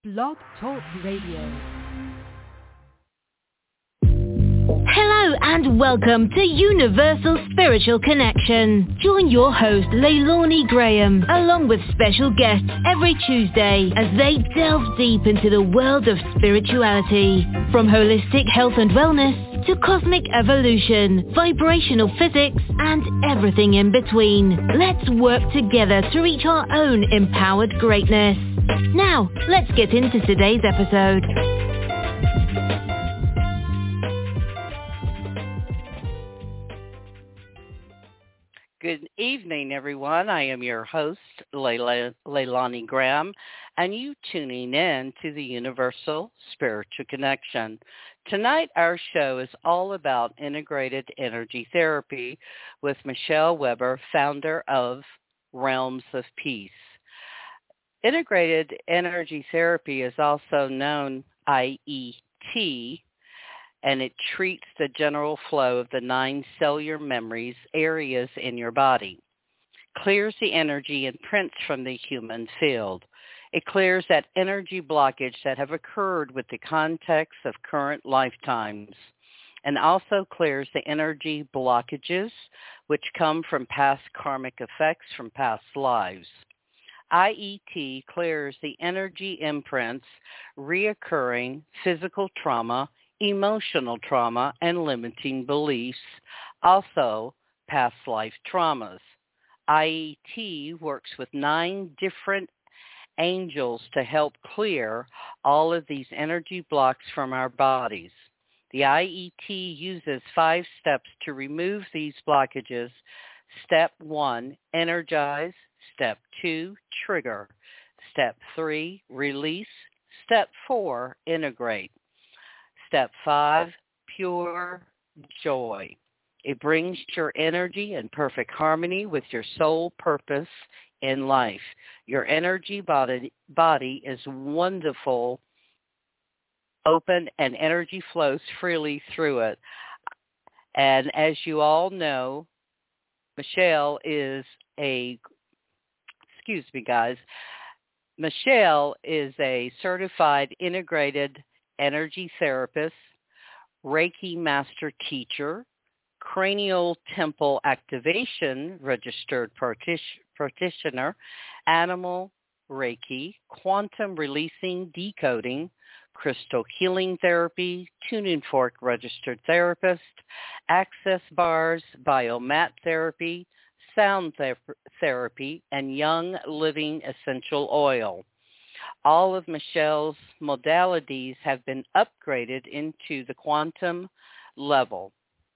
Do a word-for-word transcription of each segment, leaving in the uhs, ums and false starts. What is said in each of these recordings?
Blog Talk Radio. Hello and welcome to Universal Spiritual Connection. Join your host Leilani Graham along with special guests every Tuesday as they delve deep into the world of spirituality. From holistic health and wellness to cosmic evolution, vibrational physics and everything in between. Let's work together to reach our own empowered greatness. Now, let's get into today's episode. Good evening, everyone. I am your host, Leila, Leilani Graham, and you tuning in to the Universal Spiritual Connection. Tonight, our show is all about integrated energy therapy with Michelle Weber, founder of Realms of Peace. Integrated energy therapy is also known I E T, and it treats the general flow of the nine cellular memories areas in your body, clears the energy and prints from the human field. It clears that energy blockage that have occurred with the context of current lifetimes, and also clears the energy blockages which come from past karmic effects from past lives. I E T clears the energy imprints, reoccurring physical trauma, emotional trauma, and limiting beliefs, also past life traumas. I E T works with nine different angels to help clear all of these energy blocks from our bodies. The I E T uses five steps to remove these blockages. Step one, energize. Step two, trigger. Step three, release. Step four, integrate. Step five, pure joy. It brings your energy in perfect harmony with your soul purpose in life. Your energy body, body is wonderful, open, and energy flows freely through it. And as you all know, Michelle is a, excuse me guys, Michelle is a certified integrated energy therapist, Reiki master teacher, cranial temple activation registered partic- practitioner, animal Reiki, quantum releasing decoding, crystal healing therapy, tuning fork registered therapist, access bars, biomat therapy, sound ther- therapy, and young living essential oil. All of Michelle's modalities have been upgraded into the quantum level.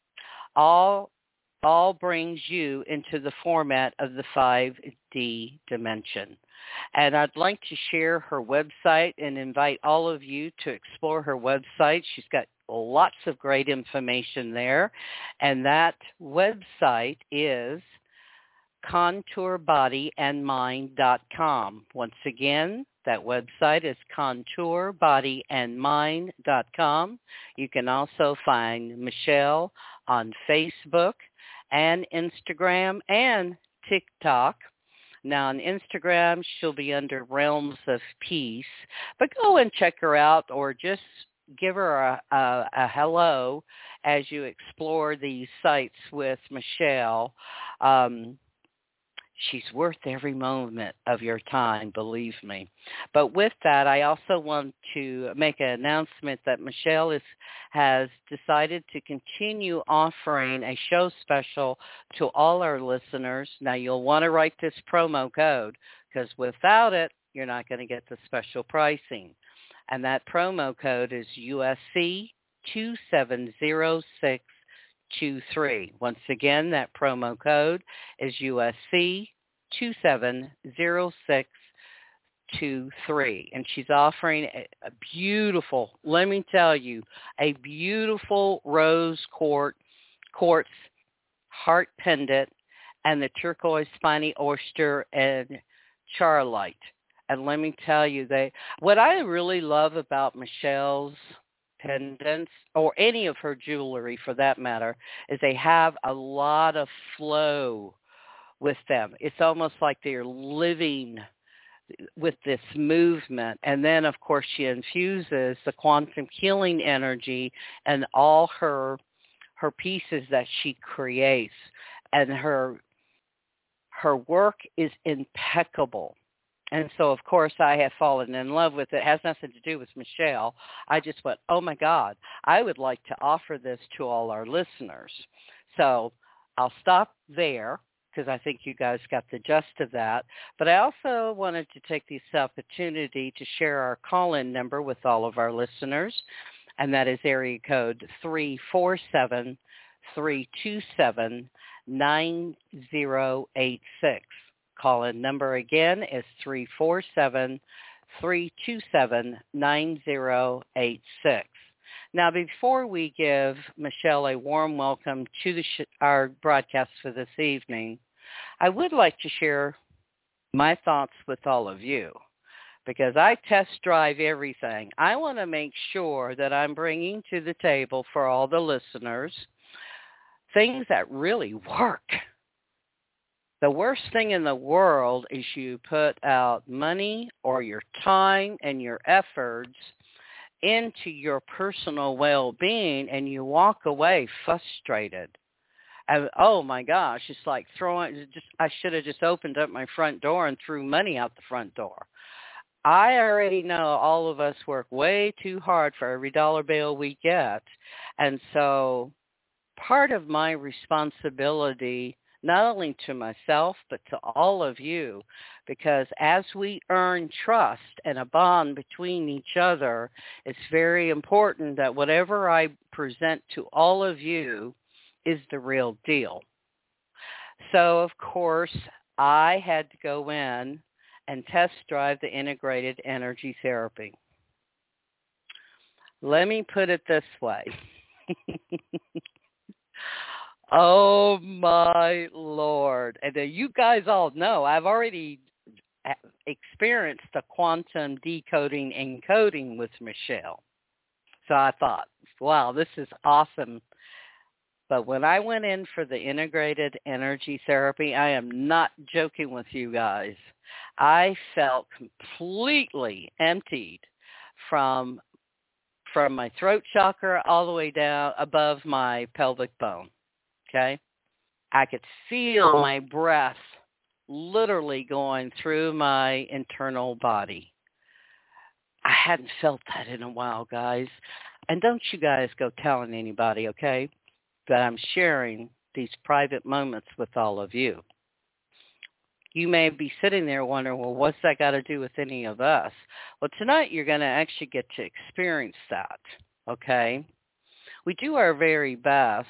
All, all brings you into the format of the five D dimension. And I'd like to share her website and invite all of you to explore her website. She's got lots of great information there. And that website is contour body and mind dot com. Once again, that website is contour body and mind dot com. You can also find Michelle on Facebook and Instagram and TikTok. Now on Instagram, she'll be under Realms of Peace. But go and check her out or just give her a, a, a hello as you explore these sites with Michelle. Um, She's worth every moment of your time, believe me. But with that, I also want to make an announcement that Michelle is, has decided to continue offering a show special to all our listeners. Now, you'll want to write this promo code because without it, you're not going to get the special pricing. And that promo code is U S C two seven zero six two three. Once again, that promo code is U S C two seven zero six two three. And she's offering a, a beautiful, let me tell you, a beautiful rose quartz, quartz heart pendant and the turquoise spiny oyster and charlite. And let me tell you, they what I really love about Michelle's pendants, or any of her jewelry for that matter, is they have a lot of flow with them. It's almost like they're living with this movement. And then, of course, she infuses the quantum healing energy and all her her pieces that she creates. And her her work is impeccable. And so, of course, I have fallen in love with it. It has nothing to do with Michelle. I just went, oh, my God, I would like to offer this to all our listeners. So I'll stop there because I think you guys got the gist of that. But I also wanted to take this opportunity to share our call-in number with all of our listeners, and that is area code three four seven, three two seven, nine zero eight six. Call-in number again is three four seven, three two seven, nine zero eight six. Now, before we give Michelle a warm welcome to the sh- our broadcast for this evening, I would like to share my thoughts with all of you because I test drive everything. I want to make sure that I'm bringing to the table for all the listeners things that really work. The worst thing in the world is you put out money or your time and your efforts into your personal well-being and you walk away frustrated. And, oh, my gosh, it's like throwing, just I should have just opened up my front door and threw money out the front door. I already know all of us work way too hard for every dollar bill we get. And so part of my responsibility, not only to myself, but to all of you, because as we earn trust and a bond between each other, it's very important that whatever I present to all of you is the real deal. So, of course, I had to go in and test drive the integrated energy therapy. Let me put it this way. Oh, my Lord. And uh, you guys all know I've already experienced the quantum decoding and coding with Michelle. So I thought, wow, this is awesome. But when I went in for the integrated energy therapy, I am not joking with you guys. I felt completely emptied from from my throat chakra all the way down above my pelvic bone. Okay? I could feel my breath literally going through my internal body. I hadn't felt that in a while, guys. And don't you guys go telling anybody, okay, that I'm sharing these private moments with all of you. You may be sitting there wondering, well, what's that got to do with any of us? Well, tonight you're going to actually get to experience that, okay? We do our very best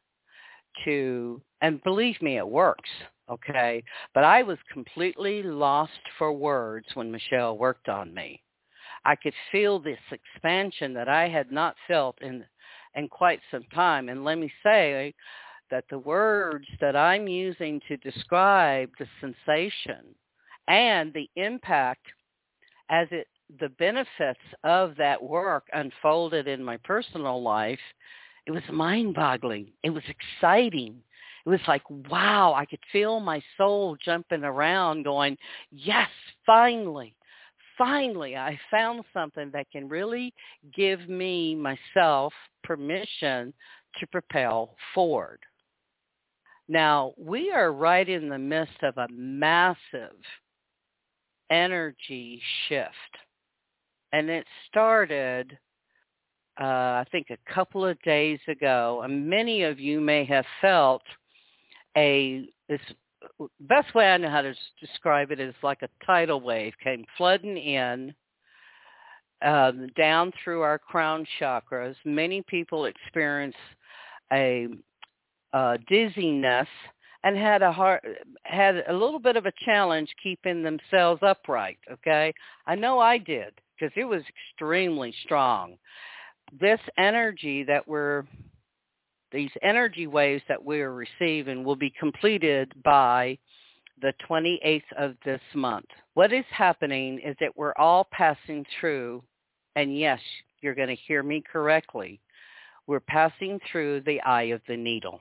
to, and believe me, it works, okay? But I was completely lost for words when Michelle worked on me. I could feel this expansion that I had not felt in, in quite some time. And let me say that the words that I'm using to describe the sensation and the impact as it, the benefits of that work unfolded in my personal life, it was mind-boggling. It was exciting. It was like, wow, I could feel my soul jumping around going, yes, finally, finally, I found something that can really give me, myself, permission to propel forward. Now, we are right in the midst of a massive energy shift. And it started Uh, I think a couple of days ago, and many of you may have felt a, this best way I know how to describe it is like a tidal wave came flooding in um, down through our crown chakras. Many people experience a uh, dizziness and had a hard, had a little bit of a challenge keeping themselves upright, okay? I know I did because it was extremely strong. This energy that we're, these energy waves that we're receiving will be completed by the twenty-eighth of this month. What is happening is that we're all passing through, and yes, you're going to hear me correctly, we're passing through the eye of the needle.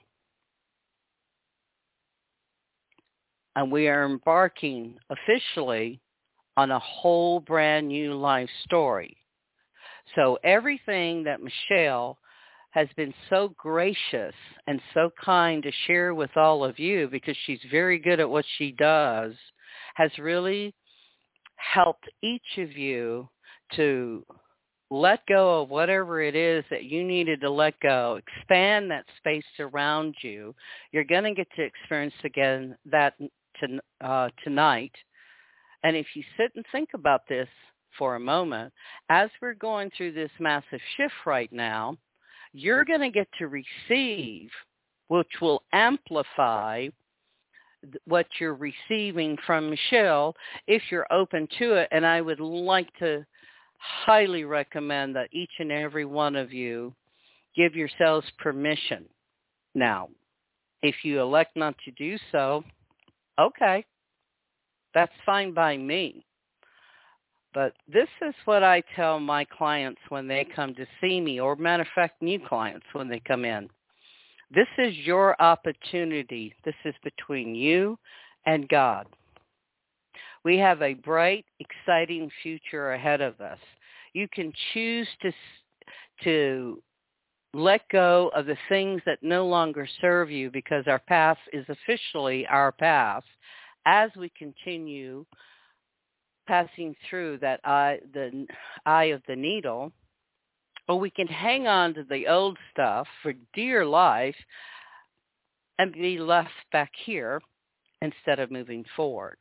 And we are embarking officially on a whole brand new life story. So everything that Michelle has been so gracious and so kind to share with all of you, because she's very good at what she does, has really helped each of you to let go of whatever it is that you needed to let go, expand that space around you. You're going to get to experience again that to, uh, tonight. And if you sit and think about this for a moment, as we're going through this massive shift right now, you're going to get to receive, which will amplify what you're receiving from Michelle if you're open to it. And I would like to highly recommend that each and every one of you give yourselves permission. Now, if you elect not to do so, okay, that's fine by me. But this is what I tell my clients when they come to see me, or matter of fact, new clients when they come in. This is your opportunity. This is between you and God. We have a bright, exciting future ahead of us. You can choose to to let go of the things that no longer serve you, because our path is officially our path as we continue passing through that eye, the eye of the needle, or we can hang on to the old stuff for dear life and be left back here instead of moving forward.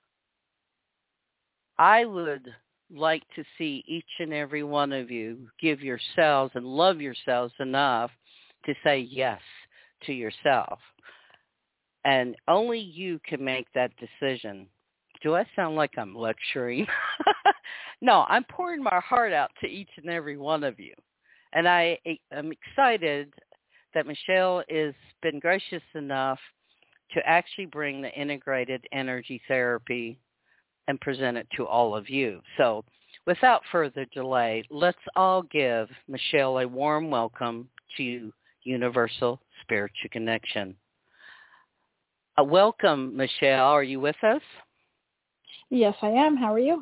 I would like to see each and every one of you give yourselves and love yourselves enough to say yes to yourself. And only you can make that decision. Do I sound like I'm lecturing? No, I'm pouring my heart out to each and every one of you. And I am excited that Michelle has been gracious enough to actually bring the integrated energy therapy and present it to all of you. So without further delay, let's all give Michelle a warm welcome to Universal Spiritual Connection. Uh, welcome, Michelle. Are you with us? Yes, I am. How are you?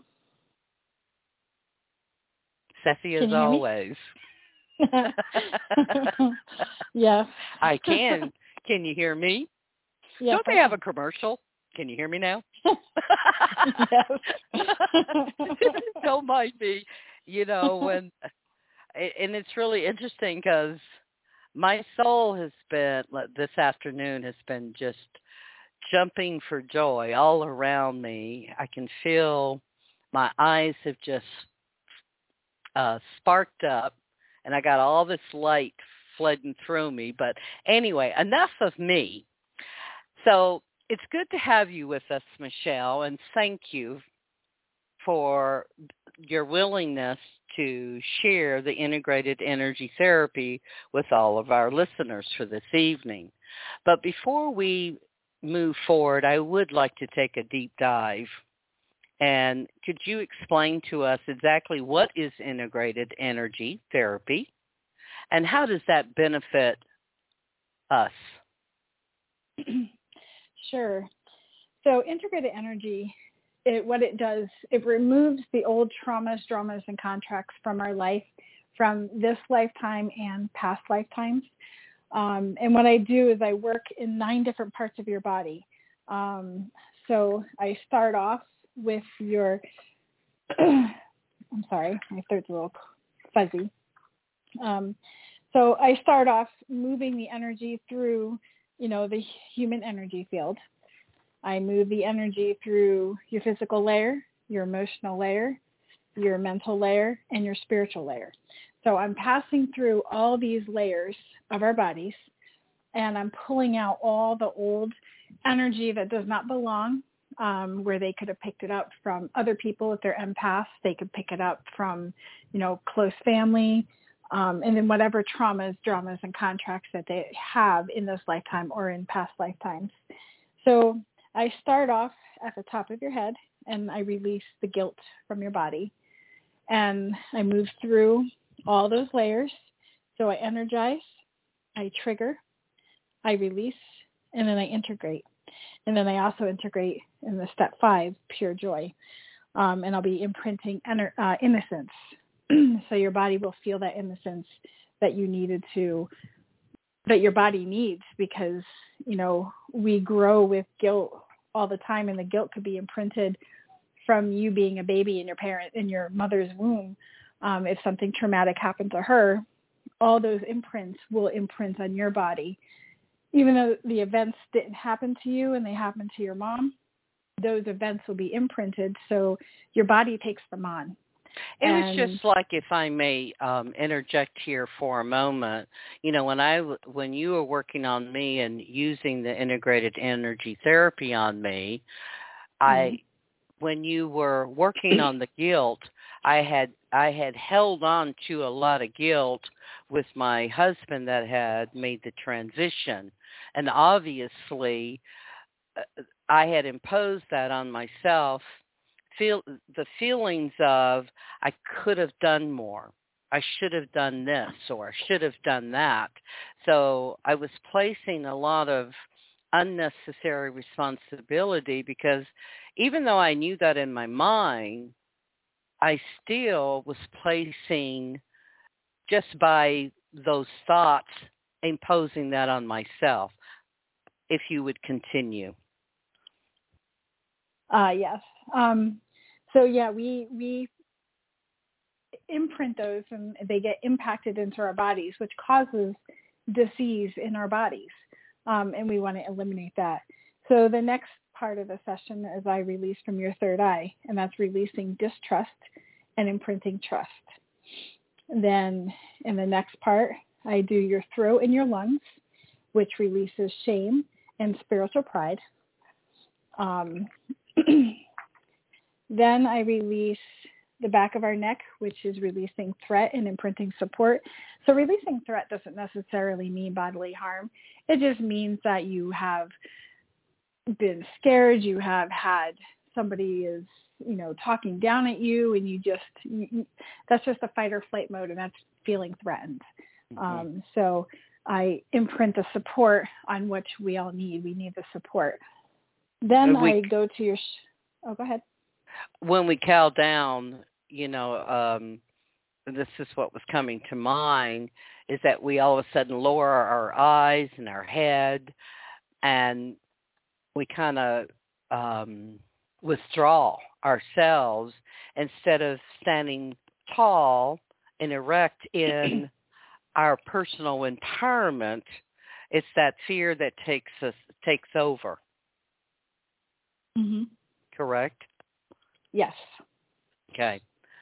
Sassy as always. Yes. I can. Can you hear me? Yes, Don't they have a commercial? Can you hear me now? Yes. Don't mind me. You know, when, and it's really interesting because my soul has been, this afternoon has been just jumping for joy all around me. I can feel my eyes have just uh, sparked up, and I got all this light flooding through me. But anyway, enough of me. So it's good to have you with us, Michelle, and thank you for your willingness to share the integrated energy therapy with all of our listeners for this evening. But before we move forward, I would like to take a deep dive. And could you explain to us exactly what is integrated energy therapy and how does that benefit us? Sure. So integrated energy, it, what it does, it removes the old traumas, dramas, and contracts from our life, from this lifetime and past lifetimes. Um, and what I do is I work in nine different parts of your body. Um, so I start off with your, I'm sorry, my throat's a little fuzzy. Um, so I start off moving the energy through, you know, the human energy field. I move the energy through your physical layer, your emotional layer, your mental layer, and your spiritual layer. So I'm passing through all these layers of our bodies, and I'm pulling out all the old energy that does not belong, um, where they could have picked it up from other people if they're empaths. They could pick it up from, you know, close family, um, and then whatever traumas, dramas, and contracts that they have in this lifetime or in past lifetimes. So I start off at the top of your head, and I release the guilt from your body. And I move through all those layers. So I energize, I trigger, I release, and then I integrate. And then I also integrate in the step five, pure joy. um, and I'll be imprinting ener- uh, innocence. So your body will feel that innocence that you needed to, that your body needs, because, you know, we grow with guilt all the time, and the guilt could be imprinted from you being a baby in your parent, in your mother's womb. Um, if something traumatic happened to her, all those imprints will imprint on your body. Even though the events didn't happen to you and they happened to your mom, those events will be imprinted, so your body takes them on. It And was just like, if I may um, interject here for a moment, you know, when I when you were working on me and using the integrated energy therapy on me, mm-hmm. I when you were working on the guilt, I had I had held on to a lot of guilt with my husband that had made the transition, and obviously I had imposed that on myself. Feel the feelings of, I could have done more, I should have done this, or I should have done that. So I was placing a lot of unnecessary responsibility, because even though I knew that in my mind, I still was placing, just by those thoughts, imposing that on myself. If you would continue. Uh, yes. Um, so yeah, we, we imprint those, and they get impacted into our bodies, which causes disease in our bodies. Um, and we want to eliminate that. So the next part of the session is I release from your third eye, and that's releasing distrust and imprinting trust. And then in the next part, I do your throat and your lungs, which releases shame and spiritual pride. Um, Then I release the back of our neck, which is releasing threat and imprinting support. So releasing threat doesn't necessarily mean bodily harm. It just means that you have been scared, you have had somebody is, you know, talking down at you, and you just, you, that's just a fight or flight mode, and that's feeling threatened. Mm-hmm. Um, so I imprint the support on which we all need. We need the support. Then we, I go to your, sh- oh, go ahead. When we cow down, you know, um, this is what was coming to mind, is that we all of a sudden lower our eyes and our head, and we kind of um, withdraw ourselves instead of standing tall and erect in our personal empowerment. It's that fear that takes us takes over. Mm-hmm. Correct? Yes. Okay.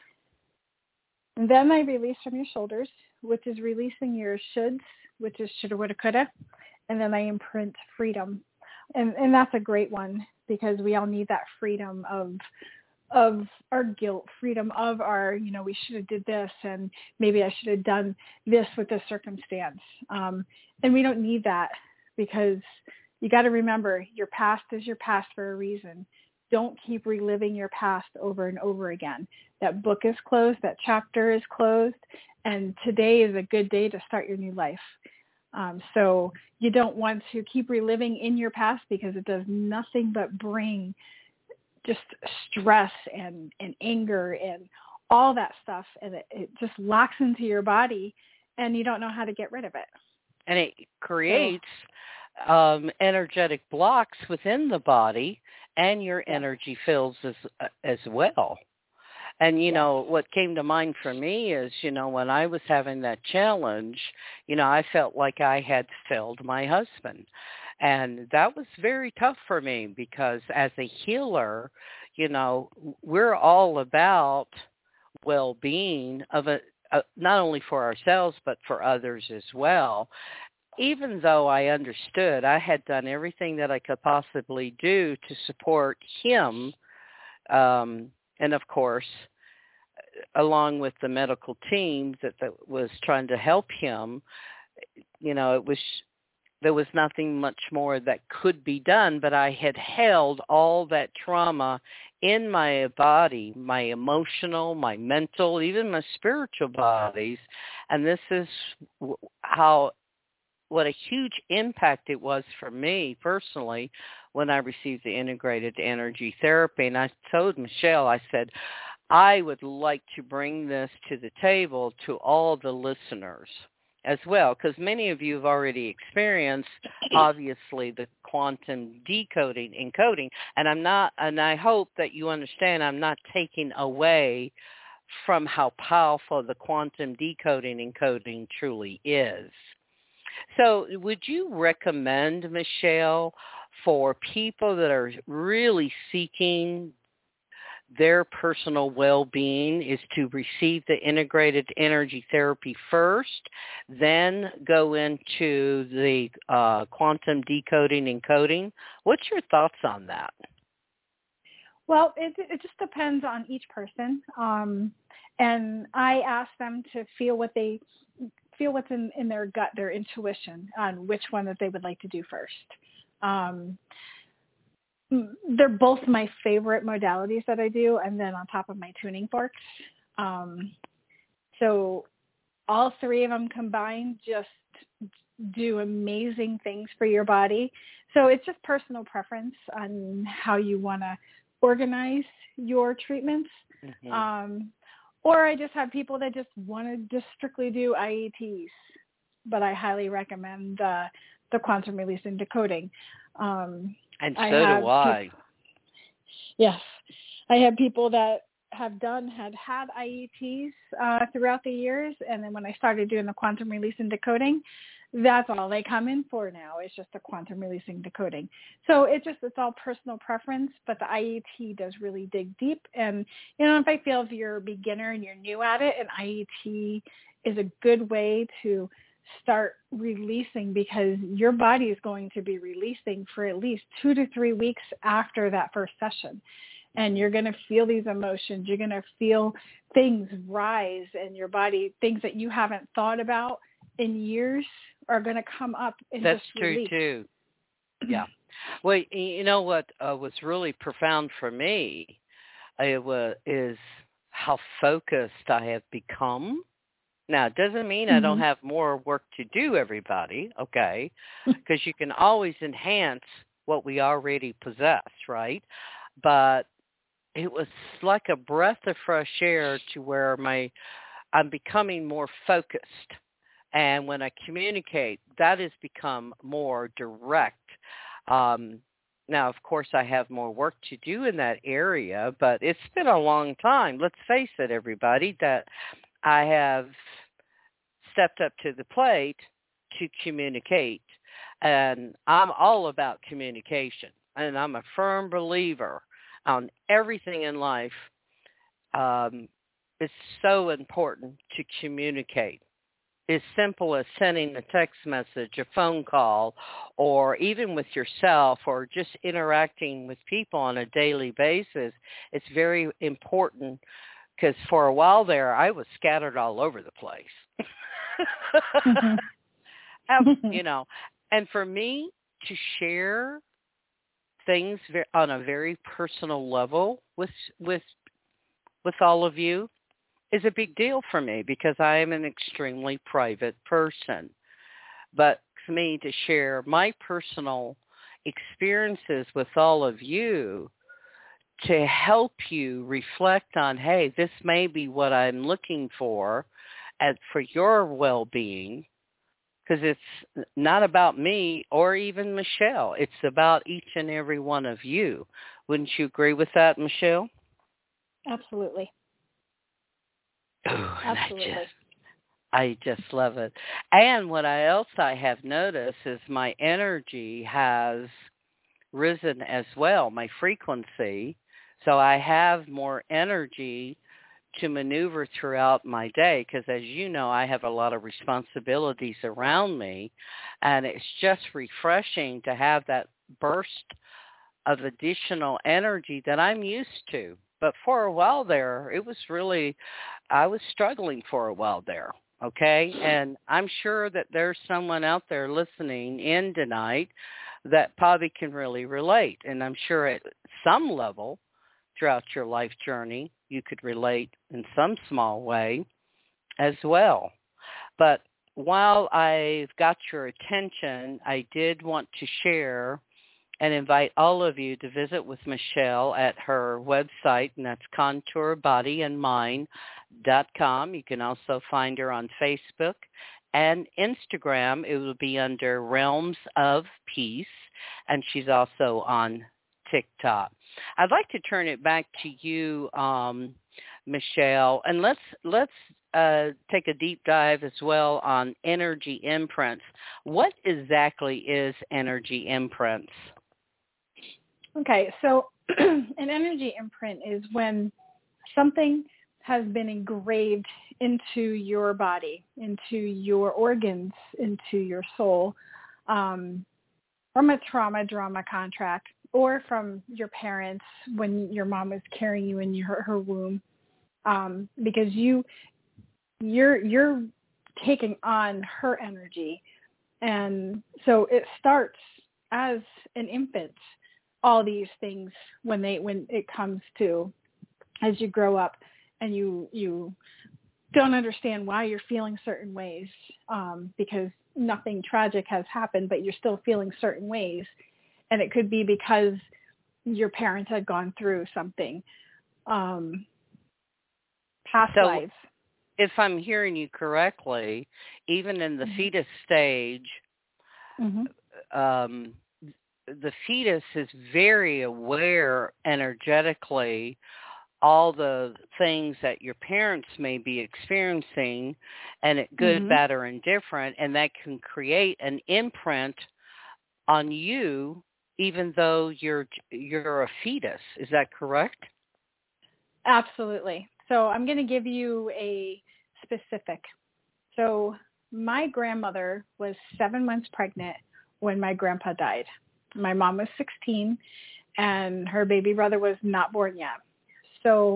And then I release from your shoulders, which is releasing your shoulds, which is shoulda, woulda, coulda. And then I imprint freedom. And and that's a great one, because we all need that freedom of of our guilt, freedom of our, you know, we should have did this, and maybe I should have done this with this circumstance. Um, and we don't need that, because you got to remember, your past is your past for a reason. Don't keep reliving your past over and over again. That book is closed. That chapter is closed. And today is a good day to start your new life. Um, so you don't want to keep reliving in your past, because it does nothing but bring just stress and, and anger and all that stuff. And it, it just locks into your body, and you don't know how to get rid of it. And it creates so, um, energetic blocks within the body, and your energy fills as as well. And, you know, what came to mind for me is, you know, when I was having that challenge, you know, I felt like I had failed my husband. And that was very tough for me, because as a healer, you know, we're all about well-being of a, uh, not only for ourselves, but for others as well. Even though I understood I had done everything that I could possibly do to support him, um, and of course, along with the medical team that, that was trying to help him, you know, it was there was nothing much more that could be done, but I had held all that trauma in my body, my emotional, my mental, even my spiritual bodies, and this is how what a huge impact it was for me personally when I received the integrated energy therapy. And I told Michelle, I said, I would like to bring this to the table to all the listeners as well, because many of you have already experienced, obviously, the quantum decoding, encoding, and I'm not, and I hope that you understand I'm not taking away from how powerful the quantum decoding, encoding truly is. So would you recommend, Michelle, for people that are really seeking their personal well-being is to receive the integrated energy therapy first, then go into the uh, quantum decoding and coding? What's your thoughts on that? Well, it, it just depends on each person. Um, and I ask them to feel what they feel what's in, in their gut, their intuition, on which one that they would like to do first. Um, they're both my favorite modalities that I do, and then on top of my tuning forks. Um, so all three of them combined just do amazing things for your body. So it's just personal preference on how you want to organize your treatments. Mm-hmm. Um, or I just have people that just want to just strictly do I E Ts, but I highly recommend uh, the quantum release and decoding. Um, And so I do I. People, yes. I have people that have done, had had I E Ts uh, throughout the years. And then when I started doing the quantum release and decoding, that's all they come in for now. It's just the quantum release and decoding. So it just, it's all personal preference, but the I E T does really dig deep. And, you know, if I feel if you're a beginner and you're new at it, an I E T is a good way to start releasing, because your body is going to be releasing for at least two to three weeks after that first session. And you're going to feel these emotions. You're going to feel things rise in your body, things that you haven't thought about in years are going to come up and That's just true release. too. Yeah. Well, you know what uh, was really profound for me it was, is how focused I have become. Now, it doesn't mean mm-hmm. I don't have more work to do, everybody, okay? Because you can always enhance what we already possess, right? But it was like a breath of fresh air to where my I'm becoming more focused. And when I communicate, that has become more direct. Um, now, of course, I have more work to do in that area, but it's been a long time. Let's face it, everybody, that I have stepped up to the plate to communicate. And I'm all about communication. And I'm a firm believer on everything in life. Um, it's so important to communicate. As simple as sending a text message, a phone call, or even with yourself, or just interacting with people on a daily basis. It's very important, because for a while there, I was scattered all over the place. mm-hmm. um, you know, and for me to share things on a very personal level with with with all of you is a big deal for me, because I am an extremely private person. But for me to share my personal experiences with all of you to help you reflect on, hey, this may be what I'm looking for and for your well-being, because it's not about me or even Michelle. It's about each and every one of you. Wouldn't you agree with that, Michelle? Absolutely. Oh, Absolutely. I just, I just love it. And what I else I have noticed is my energy has risen as well, my frequency. So I have more energy to maneuver throughout my day, because as you know, I have a lot of responsibilities around me, and it's just refreshing to have that burst of additional energy that I'm used to. But for a while there, it was really, I was struggling for a while there, okay? And I'm sure that there's someone out there listening in tonight that probably can really relate. And I'm sure at some level throughout your life journey, you could relate in some small way as well. But while I've got your attention, I did want to share and invite all of you to visit with Michelle at her website, and that's contour body and mind dot com. You can also find her on Facebook and Instagram. It will be under Realms of Peace, and she's also on TikTok. I'd like to turn it back to you, um, Michelle, and let's let's uh, take a deep dive as well on energy imprints. What exactly is energy imprints? Okay, so an energy imprint is when something has been engraved into your body, into your organs, into your soul, um, from a trauma, drama contract, or from your parents when your mom was carrying you in your, her womb, um, because you, you're you're taking on her energy, and so it starts as an infant. All these things when they when it comes to as you grow up and you you don't understand why you're feeling certain ways, um, because nothing tragic has happened, but you're still feeling certain ways, and it could be because your parents had gone through something, um, past so lives. If I'm hearing you correctly, even in the mm-hmm. fetus stage, mm-hmm. um, the fetus is very aware energetically all the things that your parents may be experiencing, and it good, mm-hmm. bad, or indifferent, and that can create an imprint on you, even though you're you're a fetus. Is that correct? Absolutely. So I'm going to give you a specific. So my grandmother was seven months pregnant when my grandpa died. My mom was sixteen, and her baby brother was not born yet. So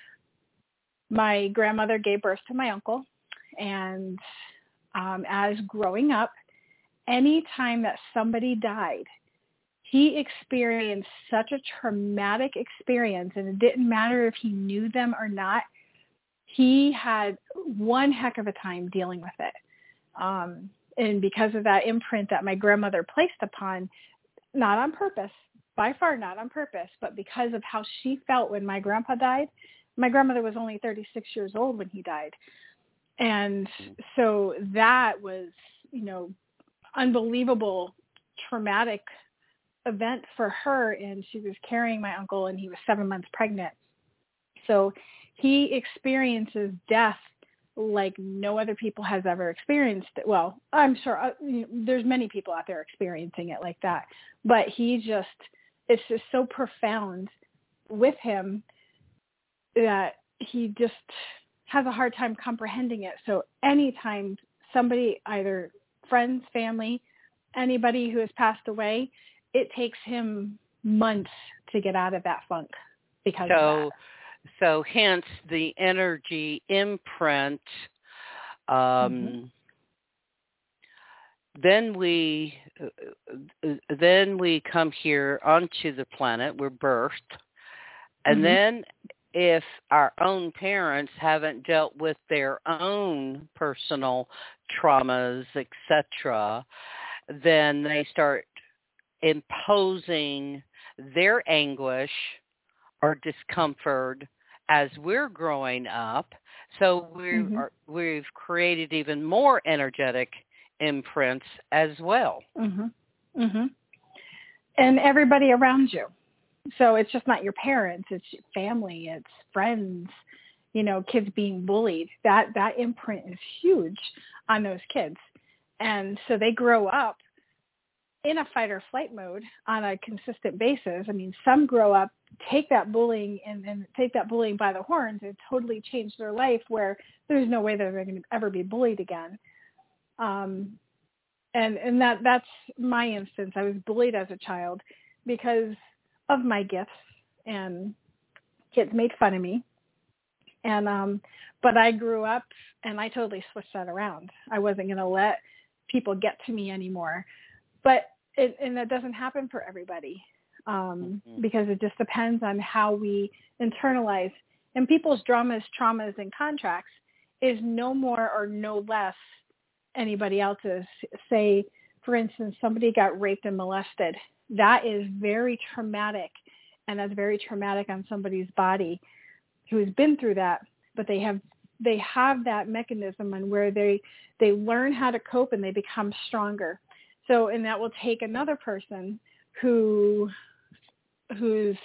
my grandmother gave birth to my uncle, and um, as growing up, any time that somebody died, he experienced such a traumatic experience, and it didn't matter if he knew them or not. He had one heck of a time dealing with it. Um, and because of that imprint that my grandmother placed upon, not on purpose, by far not on purpose, but because of how she felt when my grandpa died. My grandmother was only thirty-six years old when he died. And so that was, you know, unbelievable traumatic event for her. And she was carrying my uncle, and he was seven months pregnant. So he experiences death like no other people has ever experienced it. Well, I'm sure uh, you know, there's many people out there experiencing it like that, but he just, it's just so profound with him that he just has a hard time comprehending it. So anytime somebody, either friends, family, anybody who has passed away, it takes him months to get out of that funk because so, of that. So hence the energy imprint. Um, mm-hmm. Then we uh, then we come here onto the planet. We're birthed, and mm-hmm. then if our own parents haven't dealt with their own personal traumas, et cetera, then they start imposing their anguish or discomfort as we're growing up. So we mm-hmm. are, we've created even more energetic imprints as well. Mm-hmm. Mm-hmm. And everybody around you. So it's just not your parents, it's your family, it's friends, you know, kids being bullied. That that imprint is huge on those kids. And so they grow up in a fight or flight mode on a consistent basis. I mean, some grow up, take that bullying and, and take that bullying by the horns and totally change their life where there's no way that they're going to ever be bullied again. Um, and and that that's my instance. I was bullied as a child because of my gifts, and kids made fun of me. And um, but I grew up and I totally switched that around. I wasn't going to let people get to me anymore. But it, and that doesn't happen for everybody um, mm-hmm. because it just depends on how we internalize. And people's dramas, traumas, and contracts is no more or no less anybody else's. Say, for instance, somebody got raped and molested. That is very traumatic, and that's very traumatic on somebody's body who's been through that, but they have they have that mechanism and where they they learn how to cope and they become stronger. So, and that will take another person who whose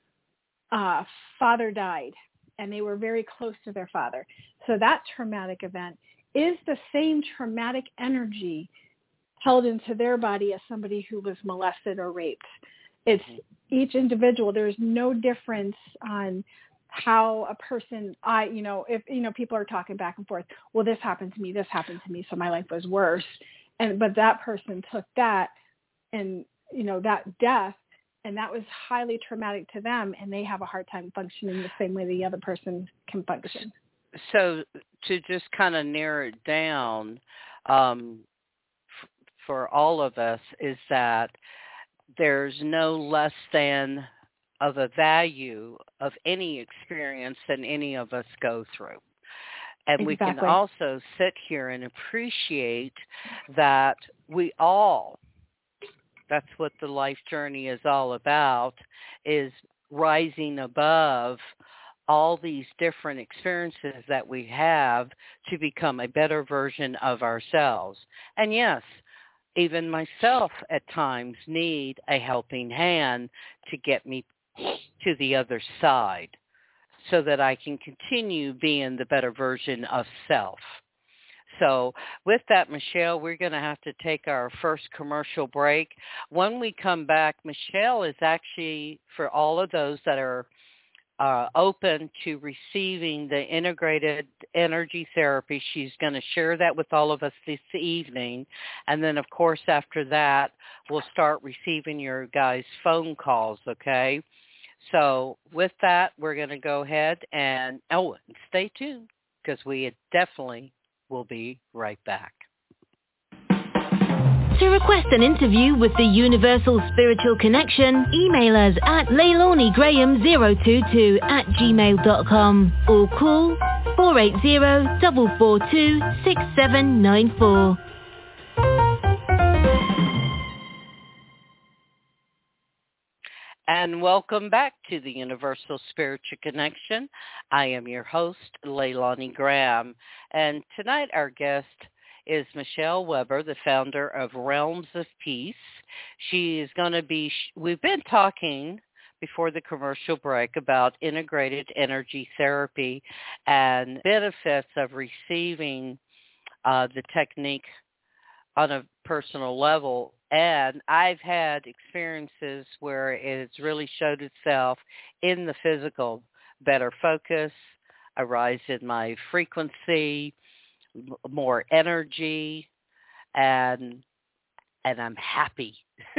uh, father died, and they were very close to their father. So that traumatic event is the same traumatic energy held into their body as somebody who was molested or raped. It's each individual. There's no difference on how a person, I, you know, if, you know, people are talking back and forth, well, this happened to me, this happened to me, so my life was worse. And, but that person took that and, you know, that death, and that was highly traumatic to them, and they have a hard time functioning the same way the other person can function. So to just kind of narrow it down, um, f- for all of us, is that there's no less than of a value of any experience than any of us go through. And we Exactly. can also sit here and appreciate that we all, that's what the life journey is all about, is rising above all these different experiences that we have to become a better version of ourselves. And yes, even myself at times need a helping hand to get me to the other side so that I can continue being the better version of self. So with that, Michelle, we're going to have to take our first commercial break. When we come back, Michelle is actually, for all of those that are uh, open to receiving the integrated energy therapy, she's going to share that with all of us this evening. And then, of course, after that, we'll start receiving your guys' phone calls, okay? So with that, we're going to go ahead and, oh, stay tuned, because we definitely will be right back. To request an interview with the Universal Spiritual Connection, email us at leilanigraham zero two two at gmail dot com or call four eight zero, four four two, six seven nine four. And welcome back to the Universal Spiritual Connection. I am your host, Leilani Graham. And tonight our guest is Michelle Weber, the founder of Realms of Peace. She is going to be, we've been talking before the commercial break about integrated energy therapy and benefits of receiving uh, the technique on a personal level. And I've had experiences where it's really showed itself in the physical, better focus, a rise in my frequency, more energy, and and I'm happy.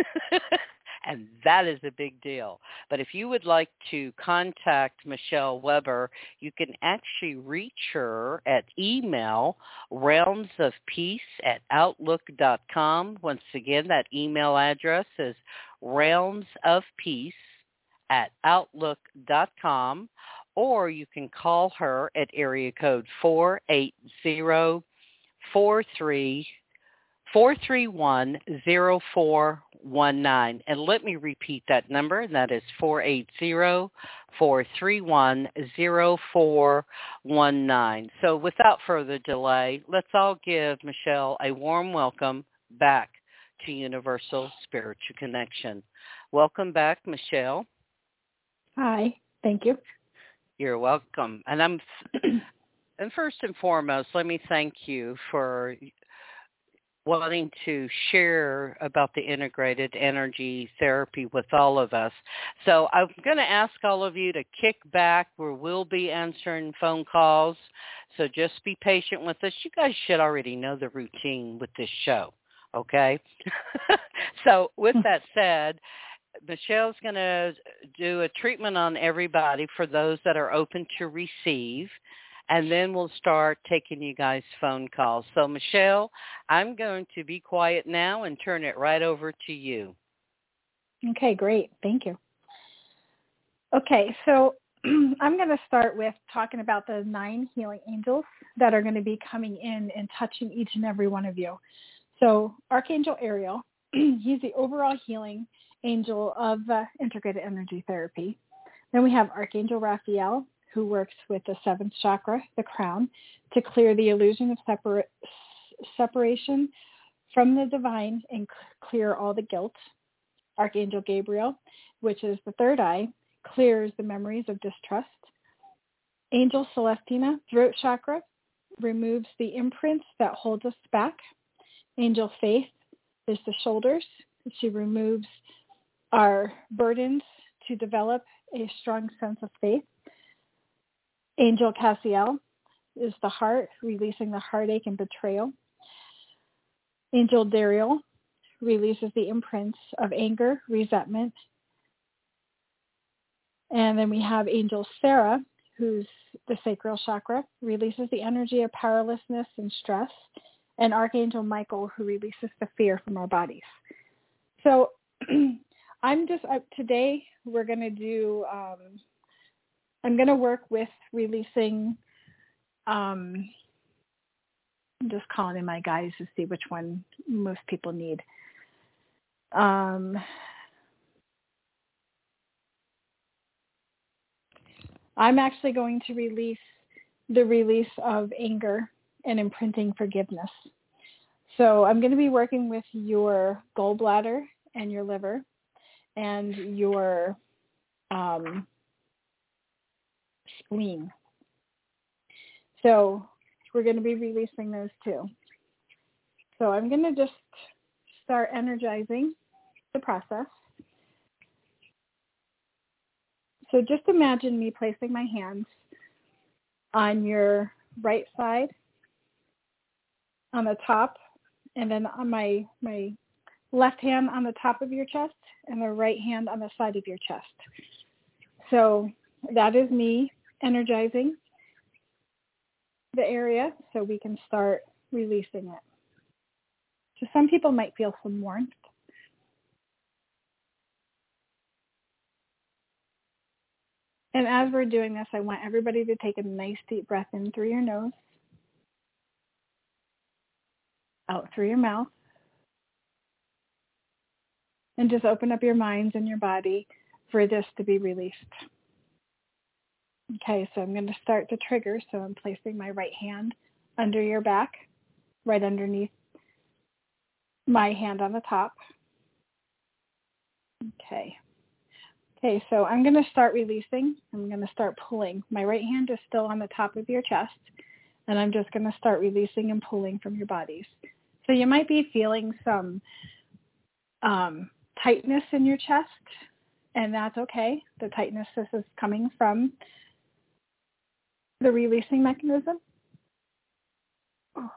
And that is a big deal. But if you would like to contact Michelle Weber, you can actually reach her at email, realmsofpeace at outlook dot com. Once again, that email address is realmsofpeace at outlook dot com. Or you can call her at area code four eight zero, four three one, zero four one nine. And let me repeat that number, and that is four eight zero, four three one, zero four one nine. So without further delay, let's all give Michelle a warm welcome back to Universal Spiritual Connection. Welcome back, Michelle. Hi, thank you. You're welcome. And I'm, and first and foremost, let me thank you for wanting to share about the integrated energy therapy with all of us. So I'm going to ask all of you to kick back. We will be answering phone calls. So just be patient with us. You guys should already know the routine with this show. Okay? So with that said, Michelle's going to do a treatment on everybody for those that are open to receive, and then we'll start taking you guys' phone calls. So, Michelle, I'm going to be quiet now and turn it right over to you. Okay, great. Thank you. Okay, so I'm going to start with talking about the nine healing angels that are going to be coming in and touching each and every one of you. So Archangel Ariel, he's the overall healing angel of uh, integrated energy therapy. Then we have Archangel Raphael, who works with the seventh chakra, the crown, to clear the illusion of separa- separation from the divine and clear all the guilt. Archangel Gabriel, which is the third eye, clears the memories of distrust. Angel Celestina, throat chakra, removes the imprints that hold us back. Angel Faith is the shoulders. She removes our burdens to develop a strong sense of faith. Angel Cassiel is the heart, releasing the heartache and betrayal. Angel Dariel releases the imprints of anger, resentment. And then we have Angel Sarah, who's the sacral chakra, releases the energy of powerlessness and stress. And Archangel Michael, who releases the fear from our bodies. So I'm just, uh, today we're going to do, um, I'm going to work with releasing, um, I'm just calling in my guides to see which one most people need. Um, I'm actually going to release the release of anger and imprinting forgiveness. So I'm going to be working with your gallbladder and your liver and your um, spleen. So we're going to be releasing those too. So I'm going to just start energizing the process. So just imagine me placing my hands on your right side, on the top, and then on my, my left hand on the top of your chest and the right hand on the side of your chest. So that is me energizing the area so we can start releasing it. So some people might feel some warmth. And as we're doing this, I want everybody to take a nice deep breath in through your nose, out through your mouth, and just open up your minds and your body for this to be released. Okay, so I'm going to start the trigger. So I'm placing my right hand under your back, right underneath my hand on the top. Okay. Okay, so I'm going to start releasing. I'm going to start pulling. My right hand is still on the top of your chest, and I'm just going to start releasing and pulling from your bodies. So you might be feeling some um, tightness in your chest, and that's okay. The tightness this is coming from the releasing mechanism. Oh.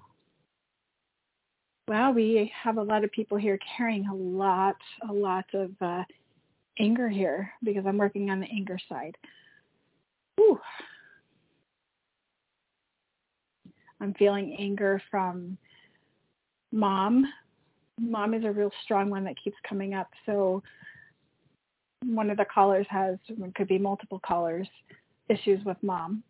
Wow, we have a lot of people here carrying a lot, a lot of uh, anger here because I'm working on the anger side. Whew. I'm feeling anger from mom. Mom is a real strong one that keeps coming up. So one of the callers has, it could be multiple callers, issues with mom.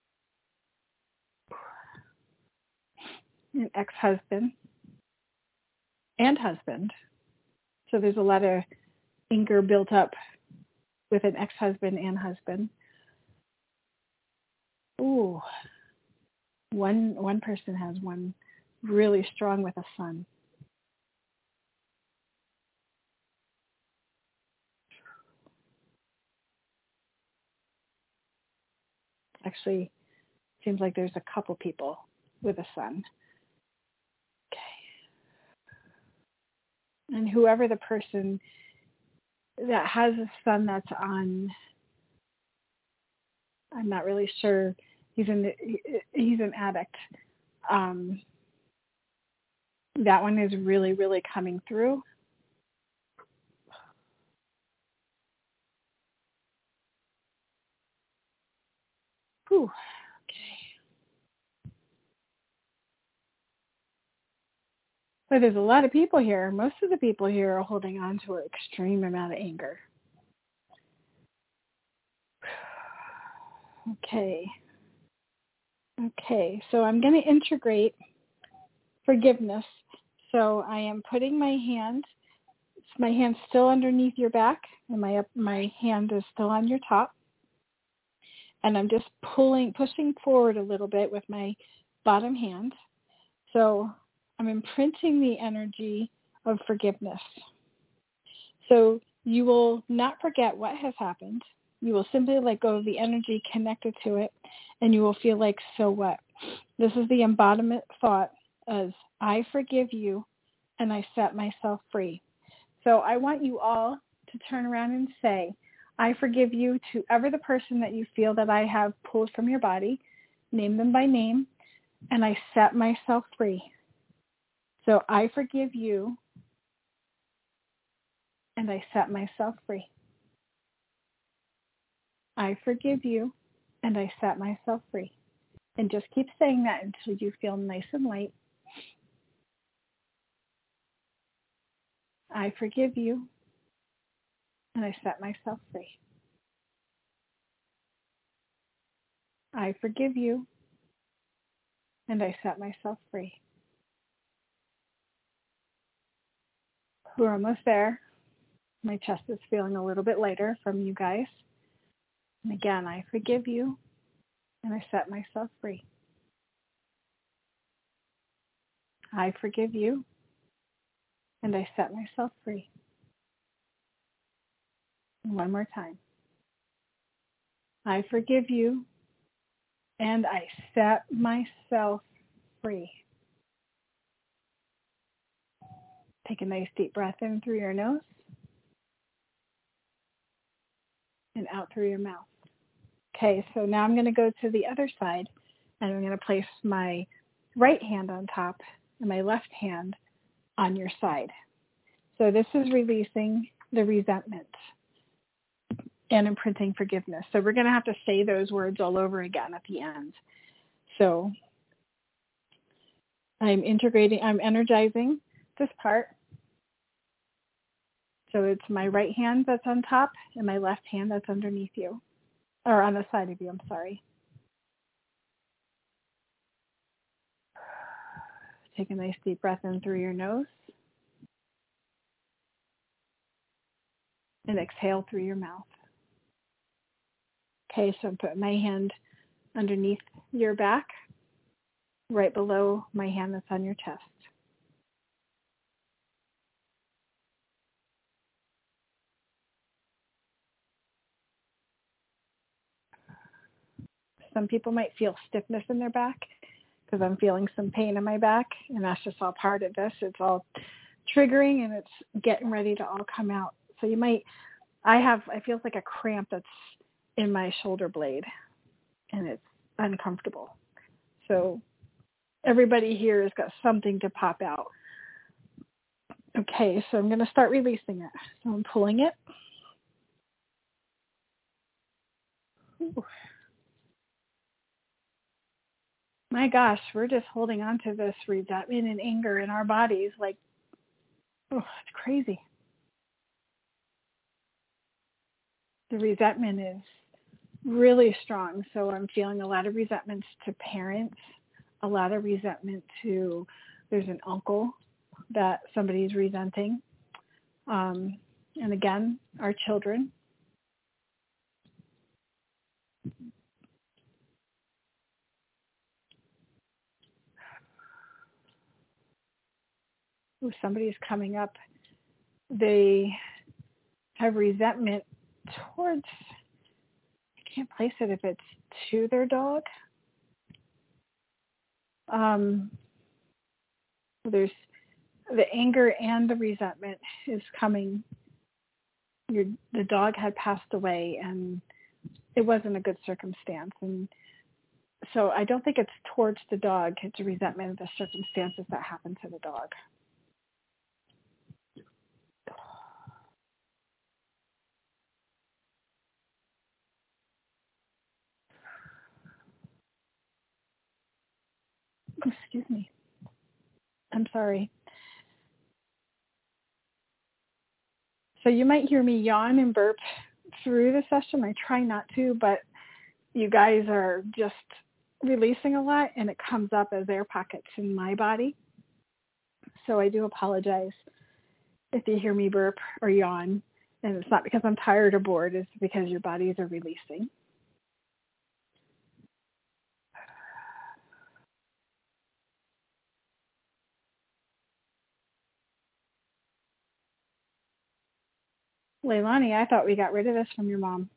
An ex-husband and husband. So there's a lot of anger built up with an ex-husband and husband. Ooh. One one person has one really strong with a son. Actually, seems like there's a couple people with a son. Okay. And whoever the person that has a son that's on, I'm not really sure, he's an, he's an addict. Um, that one is really, really coming through. Whew. Okay. But there's a lot of people here. Most of the people here are holding on to an extreme amount of anger. Okay. Okay, so I'm going to integrate forgiveness. So I am putting my hand, my hand's still underneath your back, and my my hand is still on your top. And I'm just pulling, pushing forward a little bit with my bottom hand. So I'm imprinting the energy of forgiveness. So you will not forget what has happened. You will simply let go of the energy connected to it, and you will feel like, so what? This is the embodiment thought as, I forgive you, and I set myself free. So I want you all to turn around and say, I forgive you to ever the person that you feel that I have pulled from your body. Name them by name, and I set myself free. So I forgive you, and I set myself free. I forgive you, and I set myself free. And just keep saying that until you feel nice and light. I forgive you, and I set myself free. I forgive you, and I set myself free. We're almost there. My chest is feeling a little bit lighter from you guys. And again, I forgive you, and I set myself free. I forgive you, and I set myself free. One more time. I forgive you, and I set myself free. Take a nice deep breath in through your nose and out through your mouth. Okay, so now I'm going to go to the other side, and I'm going to place my right hand on top and my left hand on your side. So this is releasing the resentment and imprinting forgiveness. So we're going to have to say those words all over again at the end. So I'm integrating, I'm energizing this part. So it's my right hand that's on top and my left hand that's underneath you, or on the side of you, I'm sorry. Take a nice deep breath in through your nose and exhale through your mouth. Okay, so I'm putting my hand underneath your back, right below my hand that's on your chest. Some people might feel stiffness in their back because I'm feeling some pain in my back, and that's just all part of this. It's all triggering, and it's getting ready to all come out. So you might, I have, I feel like a cramp that's in my shoulder blade, and it's uncomfortable. So everybody here has got something to pop out. Okay, so I'm going to start releasing it. So I'm pulling it. Ooh. My gosh, we're just holding on to this resentment and anger in our bodies like, oh, it's crazy. The resentment is really strong. So I'm feeling a lot of resentments to parents, a lot of resentment to, there's an uncle that somebody's resenting. Um, and again, our children. Ooh, somebody's coming up. They have resentment towards, I can't place it if it's to their dog. Um, there's the anger and the resentment is coming. Your, the dog had passed away, and it wasn't a good circumstance. And so I don't think it's towards the dog. It's a resentment of the circumstances that happened to the dog. Excuse me. I'm sorry. So you might hear me yawn and burp through the session. I try not to, but you guys are just releasing a lot, and it comes up as air pockets in my body. So I do apologize if you hear me burp or yawn. And it's not because I'm tired or bored. It's because your bodies are releasing. Leilani, I thought we got rid of this from your mom.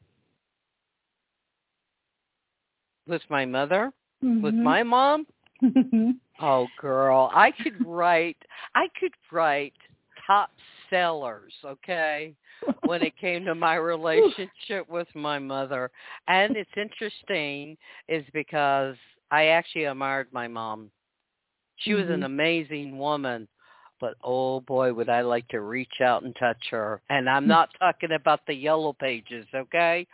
With my mother? Mm-hmm. With my mom? Oh, girl, I could write, I could write top sellers, okay, when it came to my relationship with my mother. And it's interesting is because I actually admired my mom. She mm-hmm. was an amazing woman, but oh boy, would I like to reach out and touch her. And I'm not talking about the yellow pages, okay?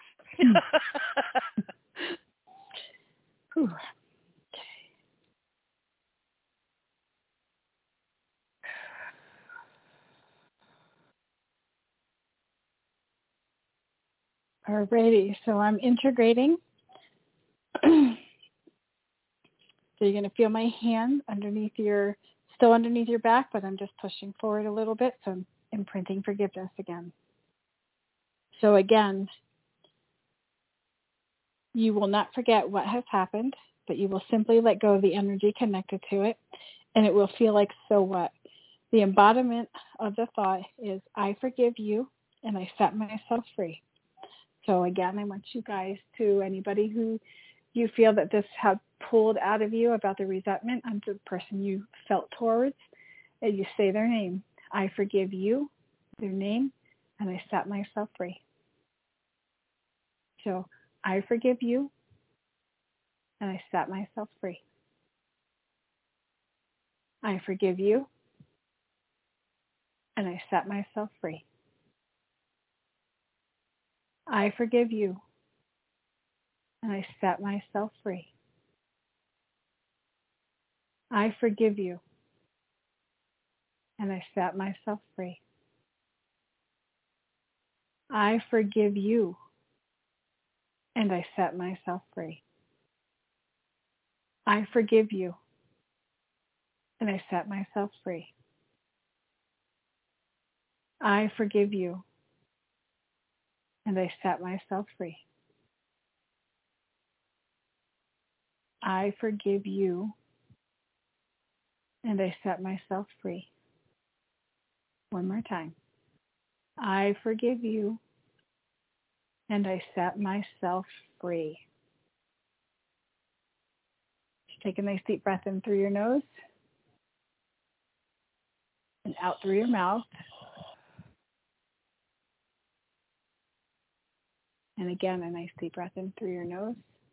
Alrighty, so I'm integrating. So you're going to feel my hand underneath your, still underneath your back, but I'm just pushing forward a little bit, so I'm imprinting forgiveness again. So again, you will not forget what has happened, but you will simply let go of the energy connected to it, and it will feel like, so what? The embodiment of the thought is, I forgive you, and I set myself free. So again, I want you guys to, anybody who you feel that this has pulled out of you about the resentment of the person you felt towards, and you say their name. I forgive you, their name, and I set myself free. So I forgive you, and I set myself free. I forgive you, and I set myself free. I forgive you, and I set myself free. I forgive you, and I set myself free. I forgive you, and I set myself free. I forgive you, and I set myself free. I forgive you, and I set myself free. I forgive you, and I set myself free. One more time. I forgive you, and I set myself free. Just take a nice deep breath in through your nose and out through your mouth. And again, a nice deep breath in through your nose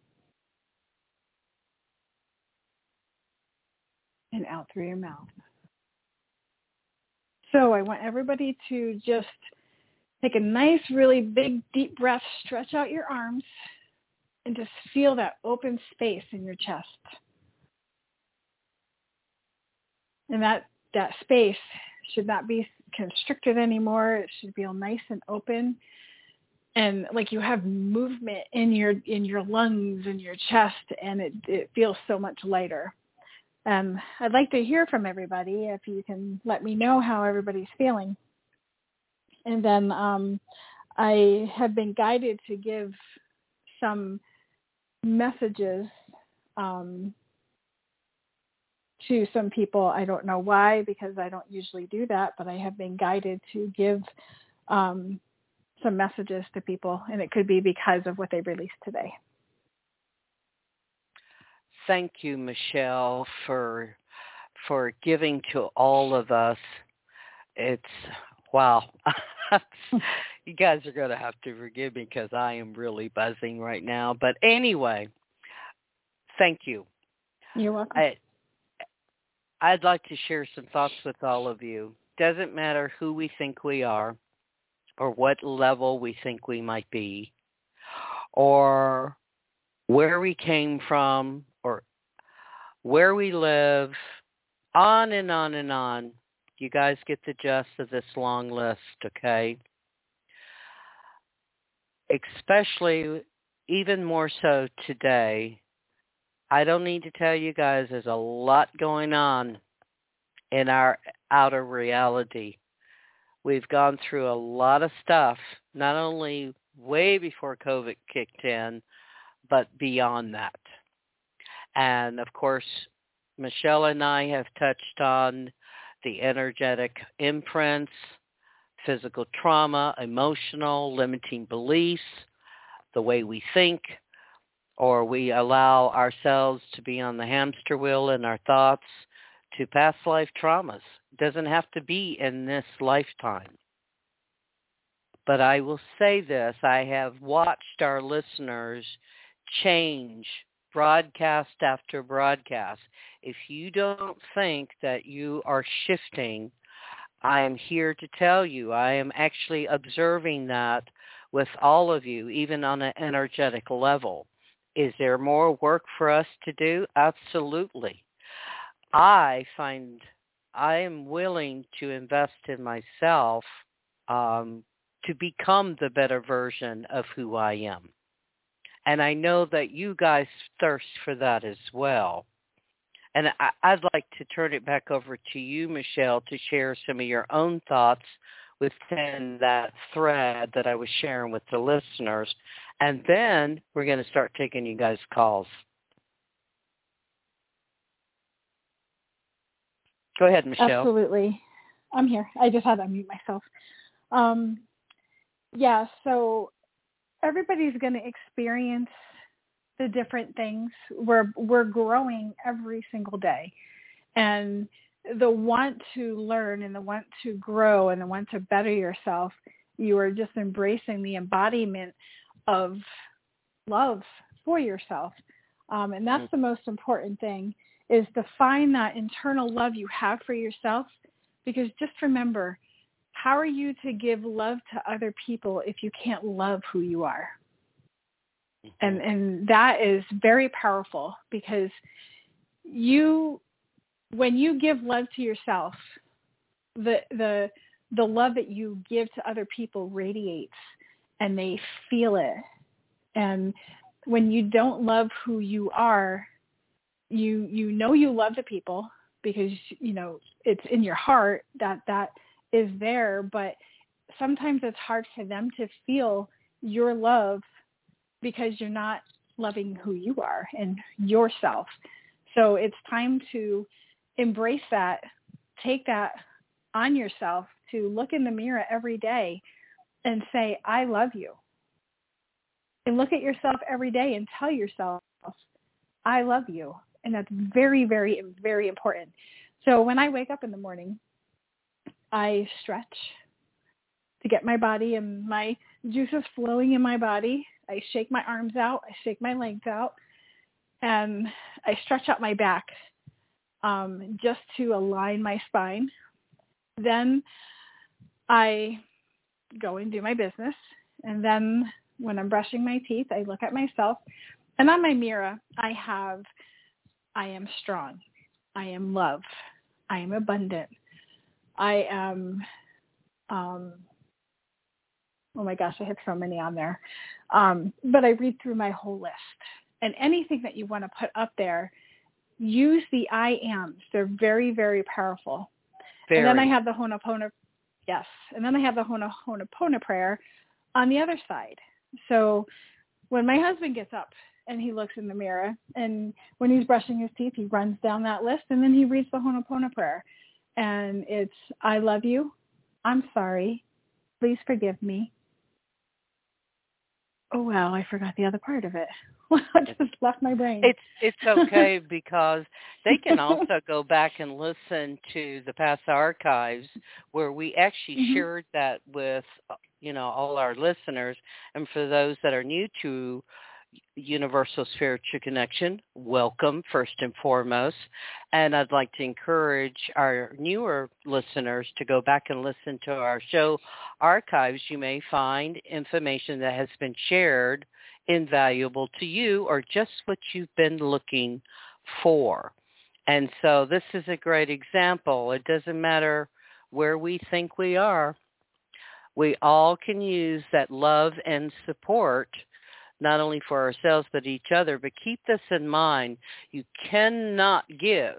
and out through your mouth. So I want everybody to just take a nice, really big, deep breath, stretch out your arms, and just feel that open space in your chest. And that, that space should not be constricted anymore. It should feel nice and open, and like you have movement in your in your lungs and your chest, and it, it feels so much lighter. Um, I'd like to hear from everybody if you can let me know how everybody's feeling. And then um, I have been guided to give some messages um, to some people. I don't know why, because I don't usually do that, but I have been guided to give um, some messages to people, and it could be because of what they released today. Thank you, Michelle, for for giving to all of us. It's, wow. You guys are going to have to forgive me because I am really buzzing right now. But anyway, thank you. You're welcome. I, I'd like to share some thoughts with all of you. Doesn't matter who we think we are or what level we think we might be or where we came from or where we live, on and on and on. You guys get the gist of this long list, okay? Especially even more so today, I don't need to tell you guys there's a lot going on in our outer reality. We've gone through a lot of stuff, not only way before COVID kicked in, but beyond that. And of course, Michelle and I have touched on the energetic imprints, physical trauma, emotional, limiting beliefs, the way we think, or we allow ourselves to be on the hamster wheel in our thoughts, to past life traumas. It doesn't have to be in this lifetime. But I will say this, I have watched our listeners change broadcast after broadcast. If you don't think that you are shifting, I am here to tell you, I am actually observing that with all of you, even on an energetic level. Is there more work for us to do? Absolutely. I find I am willing to invest in myself um, to become the better version of who I am. And I know that you guys thirst for that as well. And I, I'd like to turn it back over to you, Michelle, to share some of your own thoughts within that thread that I was sharing with the listeners. And then we're going to start taking you guys' calls. Go ahead, Michelle. Absolutely. I'm here. I just had to unmute myself. Um, yeah, so everybody's going to experience the different things. We're, we're growing every single day. And the want to learn and the want to grow and the want to better yourself, you are just embracing the embodiment of love for yourself. Um, and that's mm-hmm. the most important thing, is to find that internal love you have for yourself. Because just remember, how are you to give love to other people if you can't love who you are? Mm-hmm. And and that is very powerful, because you, when you give love to yourself, the the the love that you give to other people radiates, and they feel it. And when you don't love who you are, you you know you love the people because, you know, it's in your heart that that is there, but sometimes it's hard for them to feel your love because you're not loving who you are and yourself. So it's time to embrace that, take that on yourself, to look in the mirror every day and say, I love you. And look at yourself every day and tell yourself, I love you. And that's very, very, very important. So when I wake up in the morning, I stretch to get my body and my juices flowing in my body. I shake my arms out. I shake my legs out. And I stretch out my back um, just to align my spine. Then I go and do my business. And then when I'm brushing my teeth, I look at myself. And on my mirror, I have, I am strong. I am love. I am abundant. I am, um, oh my gosh, I have so many on there. Um, but I read through my whole list. And anything that you want to put up there, use the I ams. They're very, very powerful. Very. And then I have the Ho'oponopono, yes. And then I have the Ho'oponopono prayer on the other side. So when my husband gets up and he looks in the mirror, and when he's brushing his teeth, he runs down that list, and then he reads the Ho'oponopono prayer. And it's, I love you. I'm sorry. Please forgive me. Oh, wow, I forgot the other part of it. I just left my brain. It's it's okay because they can also go back and listen to the past archives where we actually mm-hmm. shared that with, you know, all our listeners. And for those that are new to Universal Spiritual Connection, welcome first and foremost. And I'd like to encourage our newer listeners to go back and listen to our show archives. You may find information that has been shared invaluable to you or just what you've been looking for. And so this is a great example. It doesn't matter where we think we are. We all can use that love and support, not only for ourselves but each other. But keep this in mind. You cannot give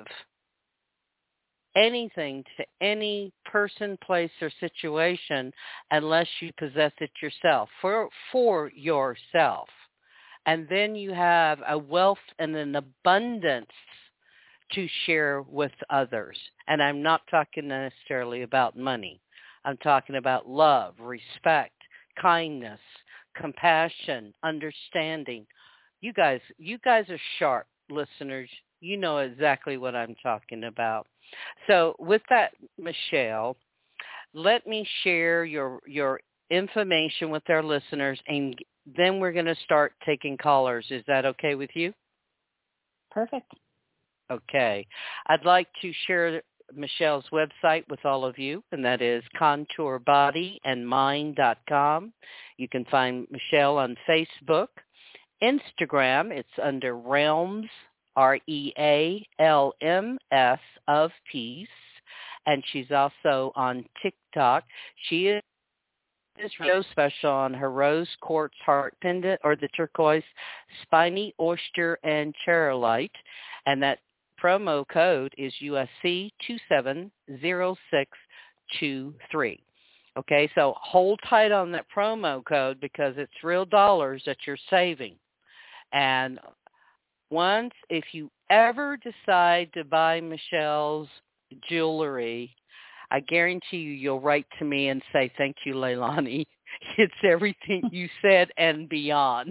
anything to any person, place, or situation unless you possess it yourself, for for yourself. And then you have a wealth and an abundance to share with others. And I'm not talking necessarily about money. I'm talking about love, respect, kindness, compassion, understanding. You guys, you guys are sharp listeners. You know exactly what I'm talking about. So with that, Michelle, let me share your your information with our listeners, and then we're going to start taking callers. Is that okay with you? Perfect. Okay. I'd like to share Michelle's website with all of you, and that is contour body and mind dot com. You can find Michelle on Facebook. Instagram, it's under Realms, R E A L M S, of Peace. And she's also on TikTok. She is This rose special on her rose quartz heart pendant, or the turquoise spiny oyster and charoite, and that promo code is U S C two seven zero six two three. Okay, so hold tight on that promo code because it's real dollars that you're saving. And once, if you ever decide to buy Michelle's jewelry, I guarantee you, you'll write to me and say, thank you, Leilani. It's everything you said and beyond.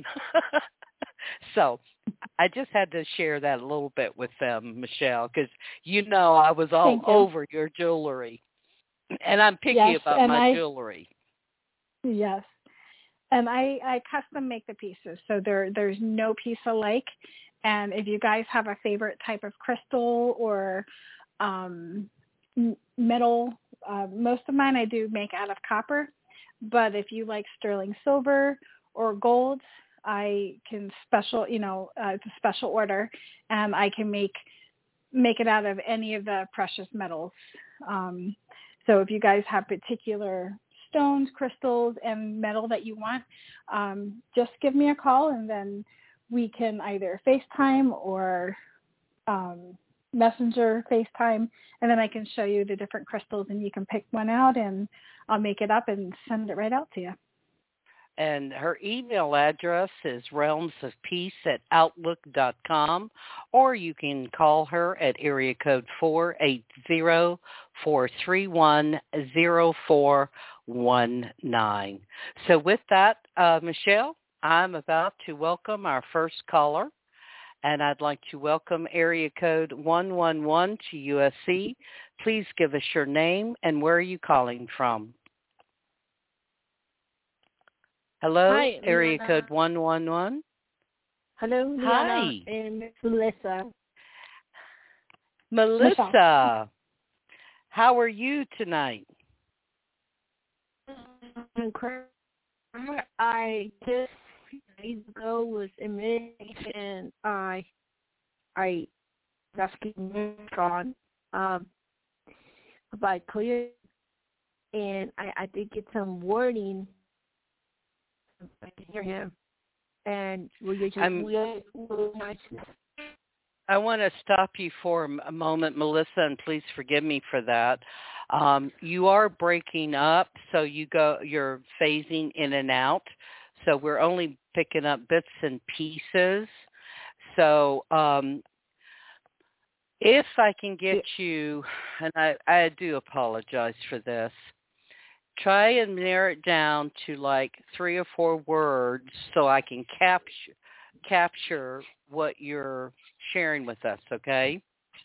So I just had to share that a little bit with them, Michelle, because you know I was all Thank you. over your jewelry. And I'm picky Yes, about and my I, jewelry. Yes. And I, I custom make the pieces, so there there's no piece alike. And if you guys have a favorite type of crystal or um, metal, uh, most of mine I do make out of copper. But if you like sterling silver or gold, I can special, you know, uh, it's a special order, and I can make make it out of any of the precious metals. Um, so if you guys have particular stones, crystals, and metal that you want, um, just give me a call, and then we can either FaceTime or um, Messenger FaceTime, and then I can show you the different crystals, and you can pick one out, and I'll make it up and send it right out to you. And her email address is realms of peace at outlook dot com, or you can call her at area code four eight zero, four three one, zero four one nine. So with that, uh, Michelle, I'm about to welcome our first caller, and I'd like to welcome area code one one one to U S C. Please give us your name and where are you calling from? Hello, Hi, area Liana. code one one one. Hello, Liana Hi. and Miss Melissa. Melissa, Michelle. how are you tonight? I just days ago was admitted and I I got on um by clear, and I, I did get some warning. I can hear him, and we just I'm, we we nice. I want to stop you for a moment, Melissa, and please forgive me for that. Um, you are breaking up, so you go. You're phasing in and out, so we're only picking up bits and pieces. So um, if I can get you, and I, I do apologize for this, try and narrow it down to like three or four words so I can capture capture what you're sharing with us, okay?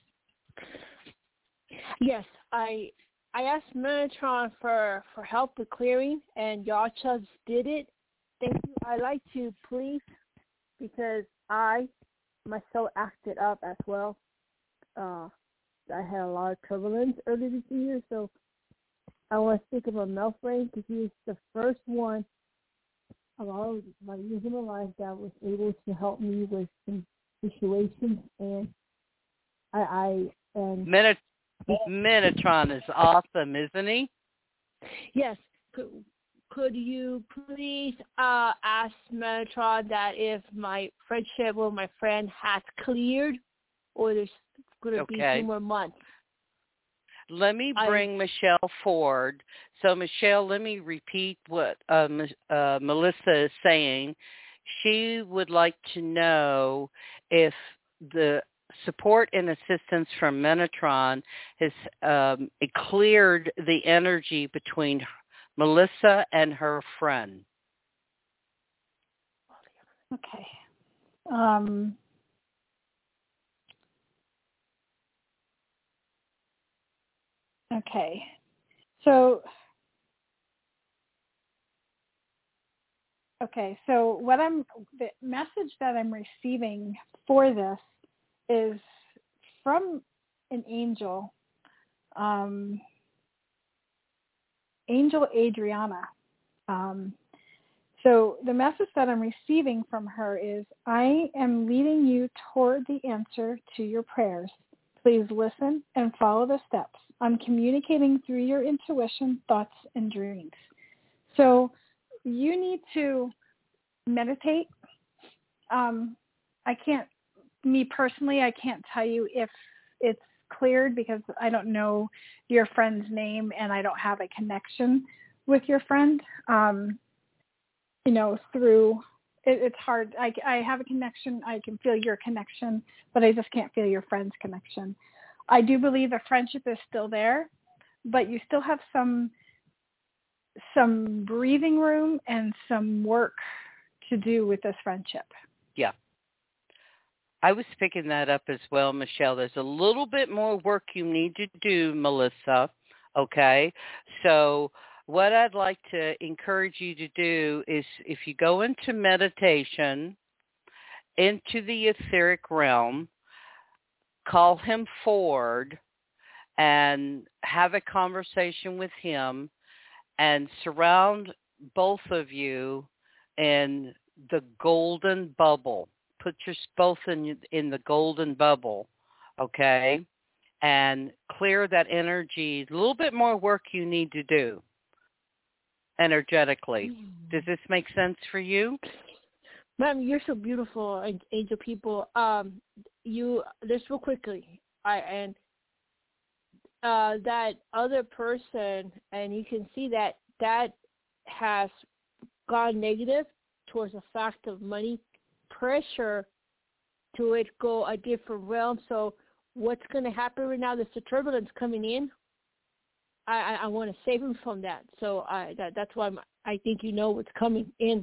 Yes, I I asked Metatron for, for help with clearing, and y'all just did it. Thank you. I'd like to please, because I myself acted up as well. Uh, I had a lot of turbulence earlier this year, so I want to speak about Melfrain because he was the first one of all of my years in my life that was able to help me with some situations, and I, I and Menat- Menatron is awesome, isn't he? yes, could you please uh, ask Metatron that if my friendship with my friend has cleared, or there's going to Okay. be a few more months? Let me bring I, Michelle forward. So, Michelle, let me repeat what uh, uh, Melissa is saying. She would like to know if the support and assistance from Metatron has um, it cleared the energy between Melissa and her friend. Okay. Um, okay. So, okay. So what I'm, the message that I'm receiving for this is from an angel, um, Angel Adriana. Um, so the message that I'm receiving from her is, I am leading you toward the answer to your prayers. Please listen and follow the steps. I'm communicating through your intuition, thoughts, and dreams. So you need to meditate. Um, I can't, me personally, I can't tell you if it's cleared because I don't know your friend's name and I don't have a connection with your friend. Um, you know, through, it, it's hard. I, I have a connection. I can feel your connection, but I just can't feel your friend's connection. I do believe the friendship is still there, but you still have some, some breathing room and some work to do with this friendship. Yeah. I was picking that up as well, Michelle. There's a little bit more work you need to do, Melissa. Okay. So what I'd like to encourage you to do is, if you go into meditation, into the etheric realm, call him forward and have a conversation with him and surround both of you in the golden bubble. Put your both in in the golden bubble, okay? And clear that energy. A little bit more work you need to do energetically. Does this make sense for you? Ma'am, you're so beautiful, angel people. Um, you, just real quickly, I and uh, that other person, and you can see that that has gone negative towards the fact of money pressure to it go a different realm. So what's going to happen right now? There's the turbulence coming in. I, I, I want to save him from that. So I, that, that's why I'm, I think you know what's coming in.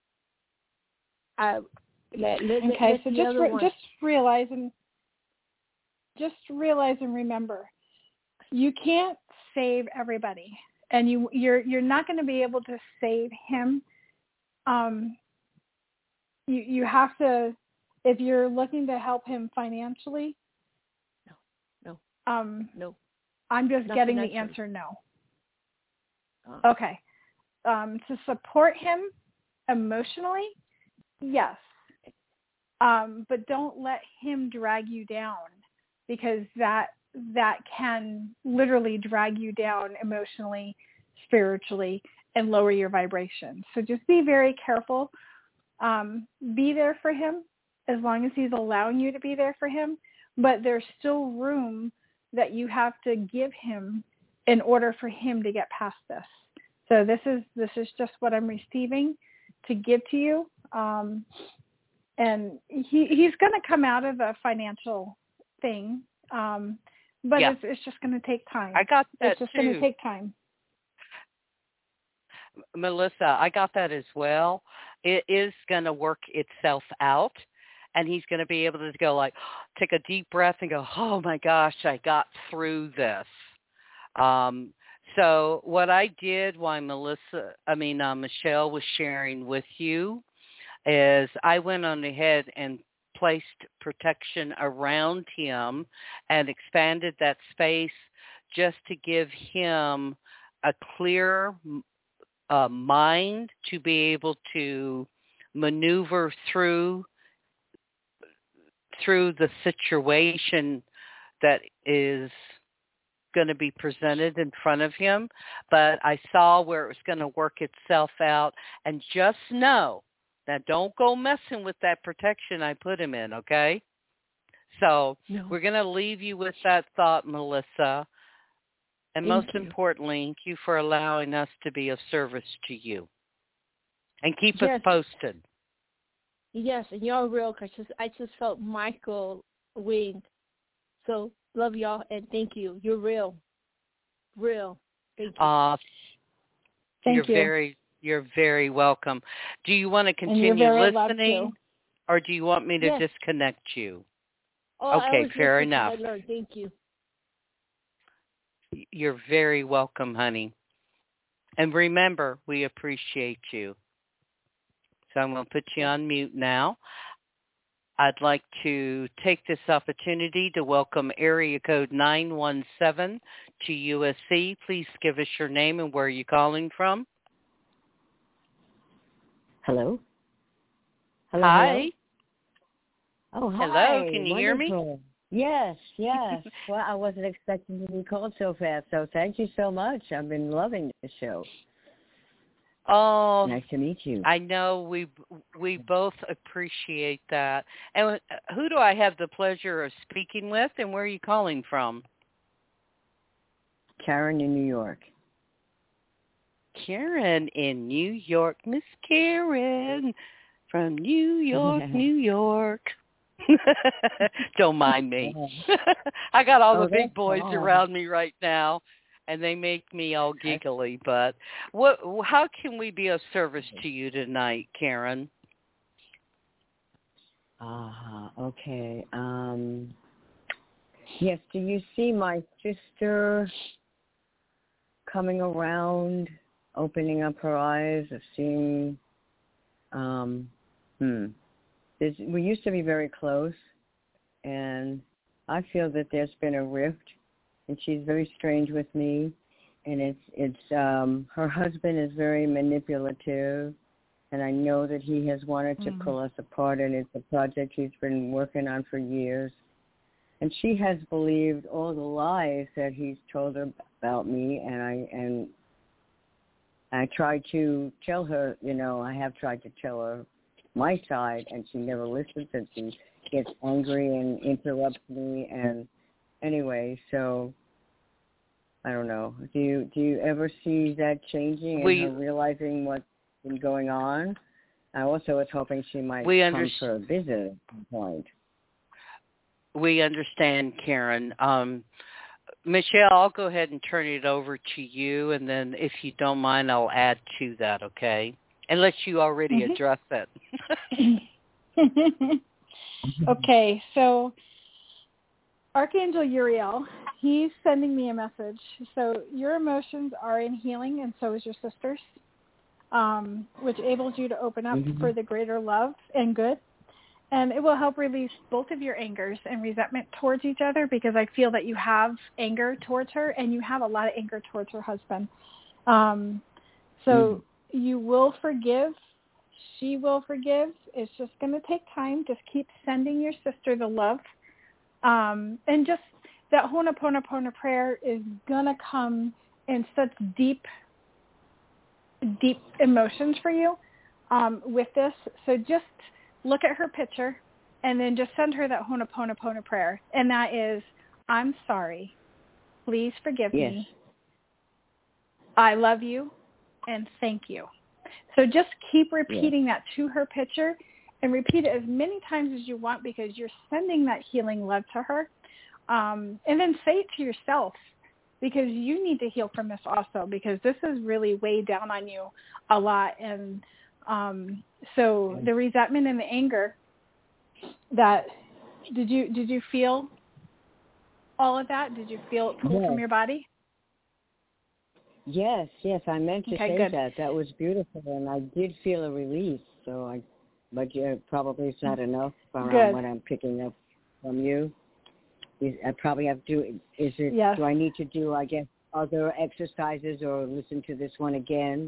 I, let, let, okay, let so just re- one. just realize and just realize and remember, you can't save everybody, and you you're you're not going to be able to save him. Um, you you have to, if you're looking to help him financially. No, no, um, no. I'm just Not getting the answer no. Oh. Okay. Um, to support him emotionally, yes. Um, but don't let him drag you down, because that that can literally drag you down emotionally, spiritually, and lower your vibration. So just be very careful. Um, be there for him as long as he's allowing you to be there for him, but there's still room that you have to give him in order for him to get past this. So this is this is just what I'm receiving to give to you. Um, and he he's going to come out of a financial thing, um, but yeah. it's it's just going to take time. I got that It's just too. going to take time. Melissa, I got that as well. It is going to work itself out, and he's going to be able to go like, take a deep breath and go, oh my gosh, I got through this. Um, so what I did while Melissa, I mean, uh, Michelle was sharing with you is I went on ahead and placed protection around him and expanded that space just to give him a clear uh, mind to be able to maneuver through through the situation that is going to be presented in front of him, but I saw where it was going to work itself out. And just know that don't go messing with that protection I put him in, okay? So No. we're going to leave you with that thought, Melissa. And Thank most you. importantly, thank you for allowing us to be of service to you. And keep Yes. us posted. Yes, and y'all real, because I just, I just felt Michael winged. So love y'all, and thank you. You're real. Real. Thank you. Uh, Thank you're you. very, you're very welcome. Do you want to And continue you're very loved listening, too. or do you want me to Yes. disconnect you? Oh, I Okay, was fair listening. enough. I learned. Thank you. You're very welcome, honey. And remember, we appreciate you. So I'm going to put you on mute now. I'd like to take this opportunity to welcome area code nine one seven to U S C. Please give us your name and where you're calling from. Hello? Hello? Hi. Hello? Oh, hi. Hello, can you hear me? Wonderful. Yes, yes. Well, I wasn't expecting to be called so fast, so thank you so much. I've been loving the show. Oh, Nice to meet you. I know we we both appreciate that. And who do I have the pleasure of speaking with, and where are you calling from? Karen in New York. Karen in New York. Miss Karen from New York, New York. Don't mind me. I got all Oh, the big that's boys fine. around me right now, and they make me all giggly. But what? How can we be of service to you tonight, Karen? Ah, uh, okay. Um, yes, do you see my sister coming around, opening up her eyes, of seeing, um, hmm. There's, we used to be very close, and I feel that there's been a rift, and she's very strange with me, and it's, it's, um, her husband is very manipulative, and I know that he has wanted to Mm. pull us apart, and it's a project he's been working on for years. And she has believed all the lies that he's told her about me, and I and I tried to tell her, you know, I have tried to tell her my side, and she never listens, and she gets angry and interrupts me. And anyway, so I don't know. Do you do you ever see that changing and we, her realizing what's been going on? I also was hoping she might we come under- for a visit at some point. We understand, Karen. Um, Michelle, I'll go ahead and turn it over to you, and then if you don't mind, I'll add to that, okay? Unless you already Mm-hmm. address it. Okay, so Archangel Uriel, he's sending me a message. So your emotions are in healing, and so is your sister's, um, which enables you to open up Mm-hmm. for the greater love and good. And it will help release both of your angers and resentment towards each other, because I feel that you have anger towards her, and you have a lot of anger towards her husband. Um, so mm-hmm. you will forgive. She will forgive. It's just going to take time. Just keep sending your sister the love. Um, and just that Ho'oponopono prayer is going to come in such deep, deep emotions for you um, with this. So just look at her picture and then just send her that Ho'oponopono prayer. And that is, I'm sorry. Please forgive yes. me. I love you and thank you. So just keep repeating yes. that to her picture, and repeat it as many times as you want, because you're sending that healing love to her. Um, and then say it to yourself, because you need to heal from this also, because this is really weighed down on you a lot. And um, so the resentment and the anger that, did you did you feel all of that? Did you feel it pull yes. from your body? Yes, yes, I meant to okay, say good. that. That was beautiful, and I did feel a release. So I, but yeah, probably it's not enough around good. what I'm picking up from you. Is, I probably have to. Is it? Yes. Do I need to do, I guess, other exercises or listen to this one again?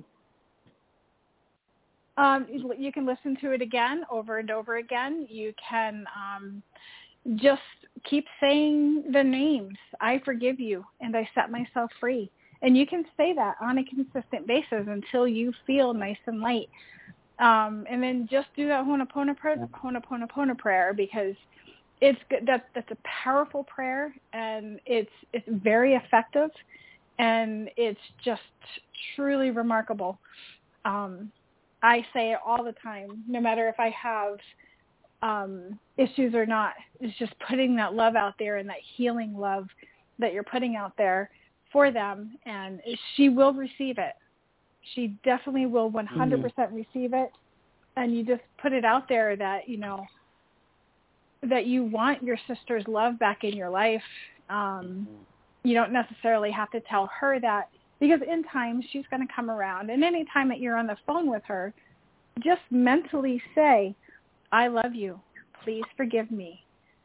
Um, you can listen to it again, over and over again. You can, um, just keep saying the names. I forgive you and I set myself free. And you can say that on a consistent basis until you feel nice and light. Um, and then just do that Ho'oponopono prayer, Ho'oponopono prayer because it's good. That's, that's a powerful prayer, and it's it's very effective, and it's just truly remarkable. Um, I say it all the time, no matter if I have um, issues or not. It's just putting that love out there and that healing love that you're putting out there for them, and she will receive it. She definitely will one hundred percent mm-hmm. receive it. And you just put it out there that, you know, that you want your sister's love back in your life. Um, you don't necessarily have to tell her that, because in time she's going to come around. And any time that you're on the phone with her, just mentally say, I love you. Please forgive me.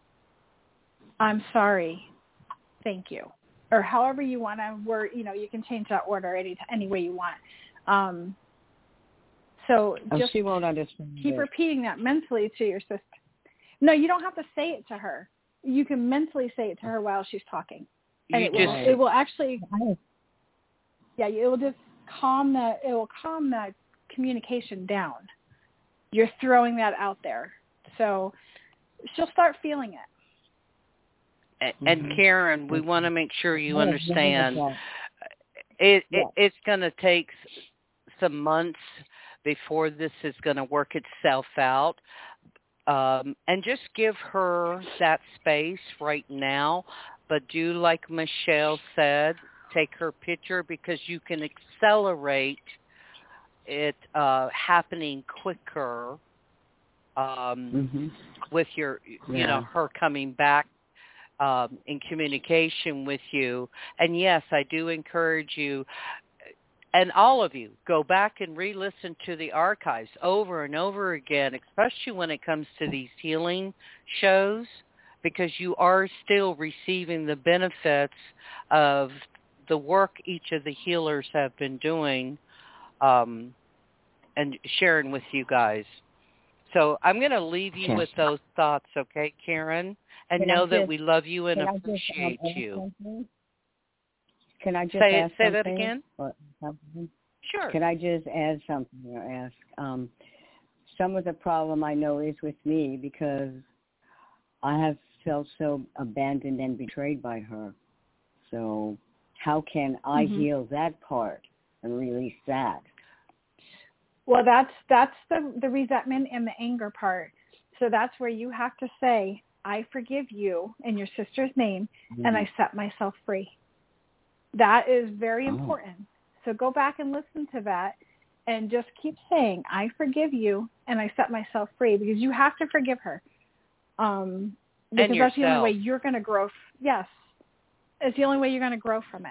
I'm sorry. Thank you. Or however you want to word, you know, you can change that order any any way you want. Um, so just oh, she won't understand keep it. repeating that mentally to your sister. No, you don't have to say it to her. You can mentally say it to her while she's talking. And you it just, will it will actually yeah, it will just calm the it will calm that communication down. You're throwing that out there. So she'll start feeling it. And mm-hmm. Karen, we want to make sure you understand it, it it's going to take some months before this is going to work itself out. Um, and just give her that space right now. But do like Michelle said, take her picture, because you can accelerate it uh, happening quicker um, mm-hmm. with your, you yeah. know, her coming back um, in communication with you. And yes, I do encourage you, and all of you, go back and re-listen to the archives over and over again, especially when it comes to these healing shows, because you are still receiving the benefits of the work each of the healers have been doing um, and sharing with you guys. So I'm going to leave you with those thoughts, okay, Karen? And can know just, that we love you and can appreciate I just, um, you. something? Can I just say, ask say something? that again? Or something? Sure. Can I just add something or ask? Um, some of the problem I know is with me, because I have felt so abandoned and betrayed by her. So how can I mm-hmm. heal that part and release that? Well, that's that's the, the resentment and the anger part. So that's where you have to say, I forgive you in your sister's name, mm-hmm. and I set myself free. That is very oh. important. So go back and listen to that and just keep saying, I forgive you and I set myself free, because you have to forgive her. Um, because and that's yourself. the only way you're going to grow. F- yes. It's the only way you're going to grow from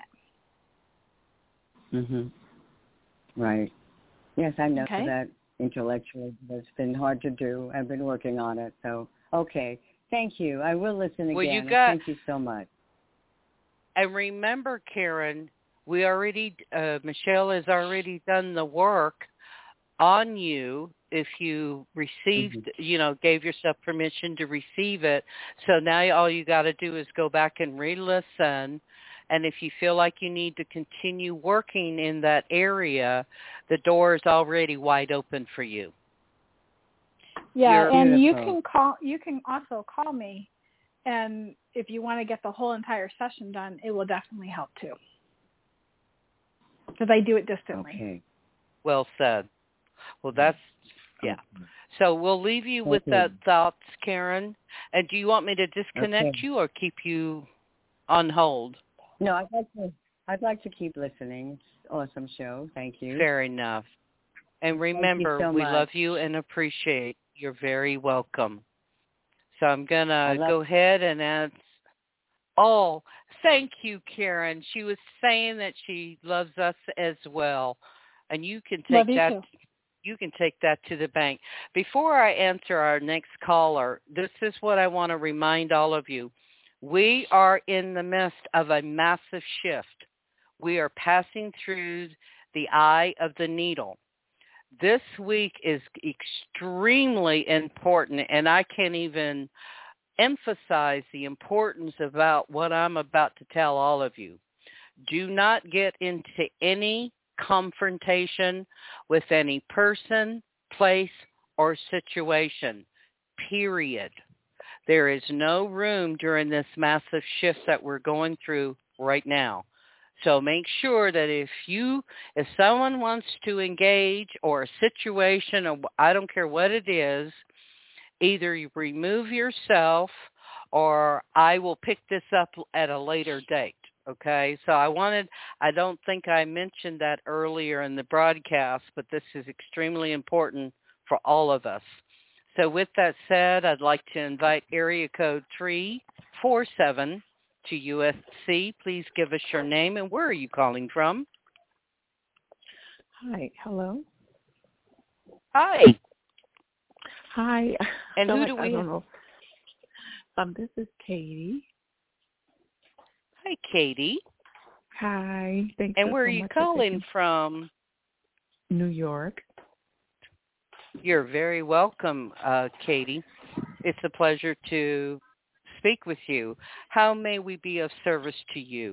it. Mhm. Right. Yes, I know okay. that intellectually, but it's been hard to do. I've been working on it. So, okay. Thank you. I will listen again. Well, you got, thank you so much. And remember, Karen, we already, uh, Michelle has already done the work on you if you received, mm-hmm. you know, gave yourself permission to receive it. So now all you got to do is go back and re-listen. And if you feel like you need to continue working in that area, the door is already wide open for you. Yeah, You're and beautiful. you can call. You can also call me, and if you want to get the whole entire session done, it will definitely help too, because I do it distantly. Okay. Well said. Well, that's, yeah. So we'll leave you with okay. that thoughts, Karen. And do you want me to disconnect okay. you or keep you on hold? No, I'd like to, I'd like to keep listening. It's an awesome show. Thank you. Fair enough. And remember, so we much. love you and appreciate. You're very welcome. So I'm going to go ahead and add. Oh, thank you, Karen. She was saying that she loves us as well. And you can take love that. You, you can take that to the bank. Before I answer our next caller, this is what I want to remind all of you. We are in the midst of a massive shift. We are passing through the eye of the needle. This week is extremely important, and I can't even emphasize the importance about what I'm about to tell all of you. Do not get into any confrontation with any person, place, or situation, period. There is no room during this massive shift that we're going through right now. So make sure that if you, if someone wants to engage or a situation, or I don't care what it is, either you remove yourself or I will pick this up at a later date. Okay, so I wanted, I don't think I mentioned that earlier in the broadcast, but this is extremely important for all of us. So with that said, I'd like to invite area code three four seven to U S C. Please give us your name and where are you calling from? Hi, hello. Hi. Hi. And who like, do we? I don't know. Um, this is Katie. Hi, Katie. Hi. Thanks. And where so are you much calling from? New York. You're very welcome, uh, Katie. It's a pleasure to speak with you. How may we be of service to you?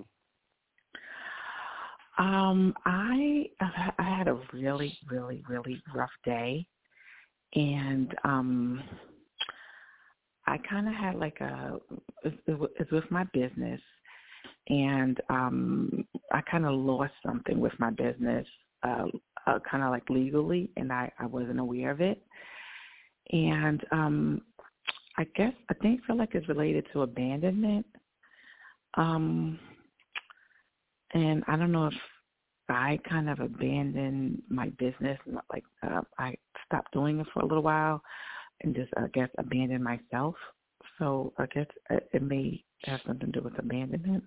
Um, I I had a really, really, really rough day, and um, I kind of had like a it's with my business. And um, I kind of lost something with my business, uh, uh, kind of like legally, and I, I wasn't aware of it. And um, I guess I think feel like it's related to abandonment. Um, and I don't know if I kind of abandoned my business, like uh, I stopped doing it for a little while, and just I guess abandoned myself. So I guess it may have something to do with abandonment.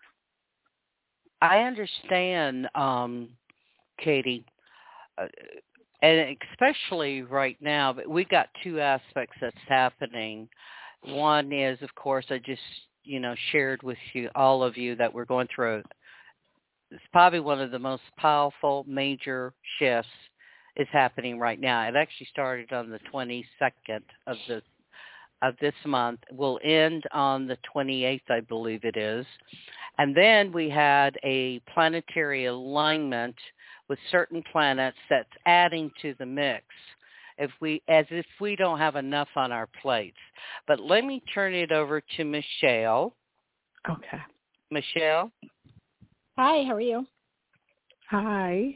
I understand, um, Katie, uh, and especially right now, but we got two aspects that's happening. One is, of course, I just, you know, shared with you, all of you, that we're going through. It's probably one of the most powerful major shifts is happening right now. It actually started on the twenty-second of the of this month. Will end on the twenty-eighth, I believe it is. And then we had a planetary alignment with certain planets that's adding to the mix, if we, as if we don't have enough on our plates. But let me turn it over to Michelle. Okay. Michelle? Hi, how are you? Hi.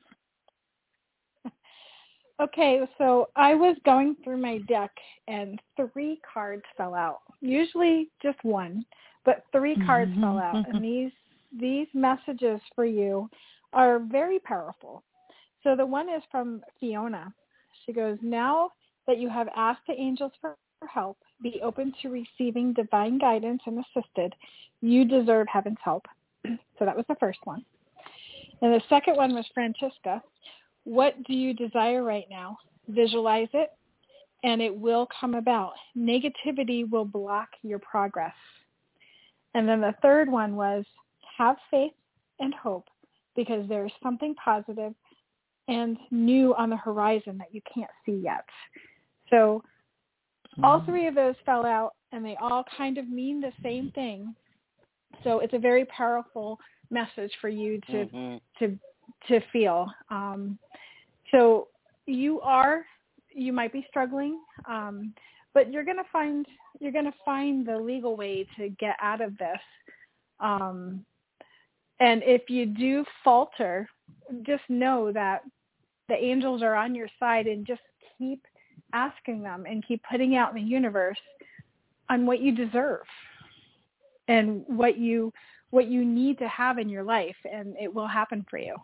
Okay, so I was going through my deck and three cards fell out. Usually just one, but three cards Mm-hmm. fell out. And these these messages for you are very powerful. So the one is from Fiona. She goes, now that you have asked the angels for help, be open to receiving divine guidance and assisted. You deserve heaven's help. So that was the first one. And the second one was Francesca. What do you desire right now? Visualize it, and it will come about. Negativity will block your progress. And then the third one was have faith and hope, because there is something positive and new on the horizon that you can't see yet. So all three of those fell out, and they all kind of mean the same thing. So it's a very powerful message for you to mm-hmm. to to feel. Um, so you are, you might be struggling, um, but you're going to find, you're going to find the legal way to get out of this. Um, and if you do falter, just know that the angels are on your side, and just keep asking them and keep putting out in the universe on what you deserve and what you, what you need to have in your life, and it will happen for you.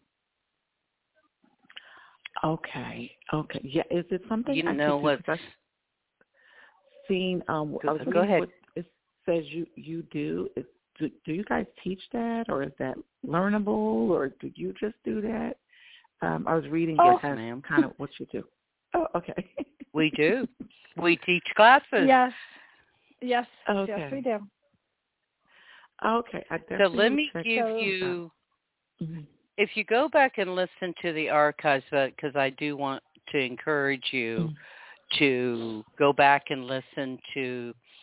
Okay. Okay. Yeah. Is it something you I know what's seen? Um, go, I was go ahead. What it says you you do. Is, do. Do you guys teach that, or is that learnable, or do you just do that? Um, I was reading oh, your kind, ma'am. kind of what you do. Oh, okay. We do. We teach classes. Yes. Yes. Okay. Yes, we do. Okay. I so let me check give you. Mm-hmm. If you go back and listen to the archives, because I do want to encourage you mm-hmm. to go back and listen to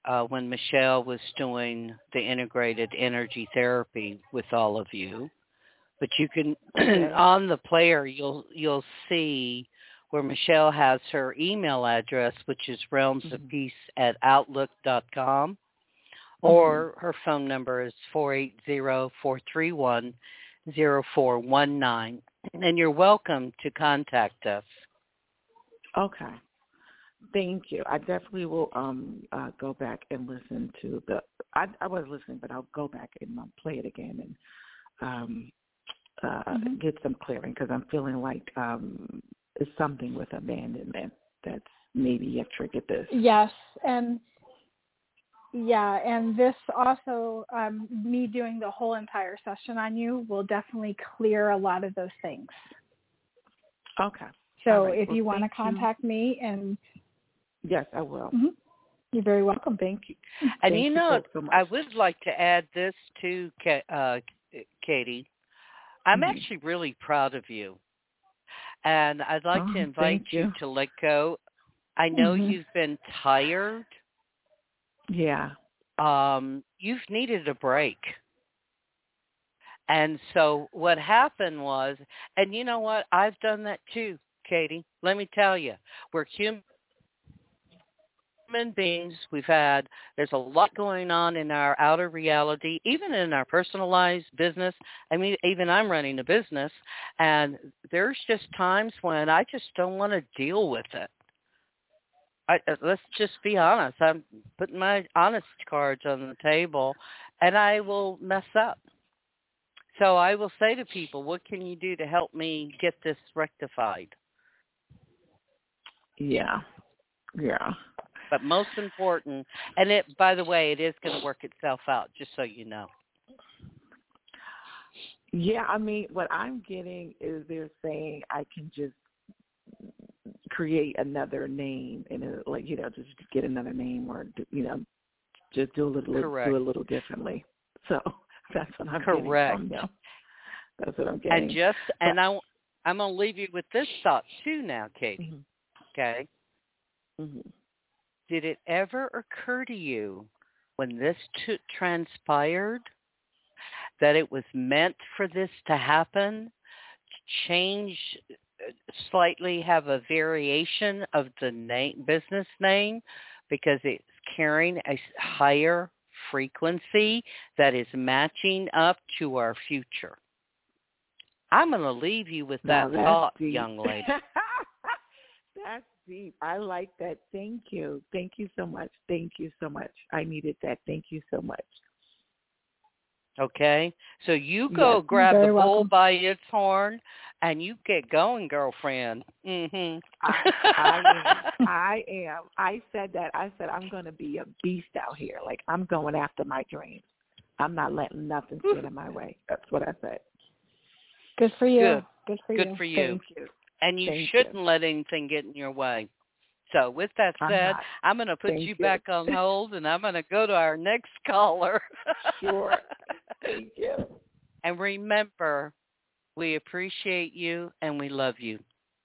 uh, when Michelle was doing the integrated energy therapy with all of you. But you can, Okay. on the player, you'll you'll see where Michelle has her email address, which is realms of peace at outlook dot com, or mm-hmm. her phone number is four eight zero, four three one, zero four one nine. And you're welcome to contact us. Okay. Thank you. I definitely will um, uh, go back and listen to the, I, I was listening, but I'll go back and um, play it again and um, uh, mm-hmm. get some clearing, because I'm feeling like um, it's something with abandonment that's maybe have triggered this. Yes, and yeah, and this also, um, me doing the whole entire session on you will definitely clear a lot of those things. Okay. So right. if well, you want to contact you. me, and yes, I will. Mm-hmm. You're very welcome. Thank you. And Thank you know, you so I would like to add this too, uh, Katie. I'm mm-hmm. actually really proud of you. And I'd like oh, to invite you. you to let go. I know mm-hmm. you've been tired. Yeah. Um, you've needed a break. And so what happened was, and you know what? I've done that too, Katie. Let me tell you, we're human beings. We've had, there's a lot going on in our outer reality, even in our personalized business. I mean, even I'm running a business, and there's just times when I just don't want to deal with it. I, let's just be honest. I'm putting my honest cards on the table, and I will mess up. So I will say to people, what can you do to help me get this rectified? Yeah. Yeah. But most important, and it, by the way, it is going to work itself out, just so you know. Yeah, I mean, what I'm getting is they're saying I can just create another name and uh, like, you know, just get another name, or, you know, just do a little Correct. do a little differently. So that's what I'm Correct. getting from them. That's what I'm getting. And just but, and I I'm gonna leave you with this thought too now, Katie. Mm-hmm. Okay. Mm-hmm. Did it ever occur to you when this t- transpired that it was meant for this to happen? Change slightly, have a variation of the name, business name, because it's carrying a higher frequency that is matching up to our future. I'm going to leave you with that now, thought, deep. young lady. That's deep. I like that. Thank you. Thank you so much. Thank you so much. I needed that. Thank you so much. Okay, so you go yes, grab the bull welcome. by its horn, and you get going, girlfriend. Mm-hmm. I, I am. I am. I said that. I said I'm going to be a beast out here. Like, I'm going after my dreams. I'm not letting nothing stand in my way. That's what I said. Good for you. Good. Good for Good you. for you. Thank you. And you Thank shouldn't you. let anything get in your way. So with that said, I'm, I'm going to put Thank you, you back on hold, and I'm going to go to our next caller. Sure. Thank you. And remember, we appreciate you and we love you.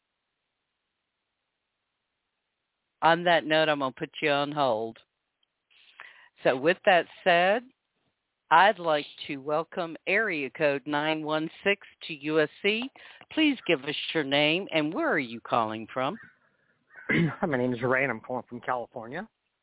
On that note, I'm going to put you on hold. So with that said, I'd like to welcome area code nine one six to U S C. Please give us your name and where are you calling from? Hi, my name is Ray, and I'm calling from California.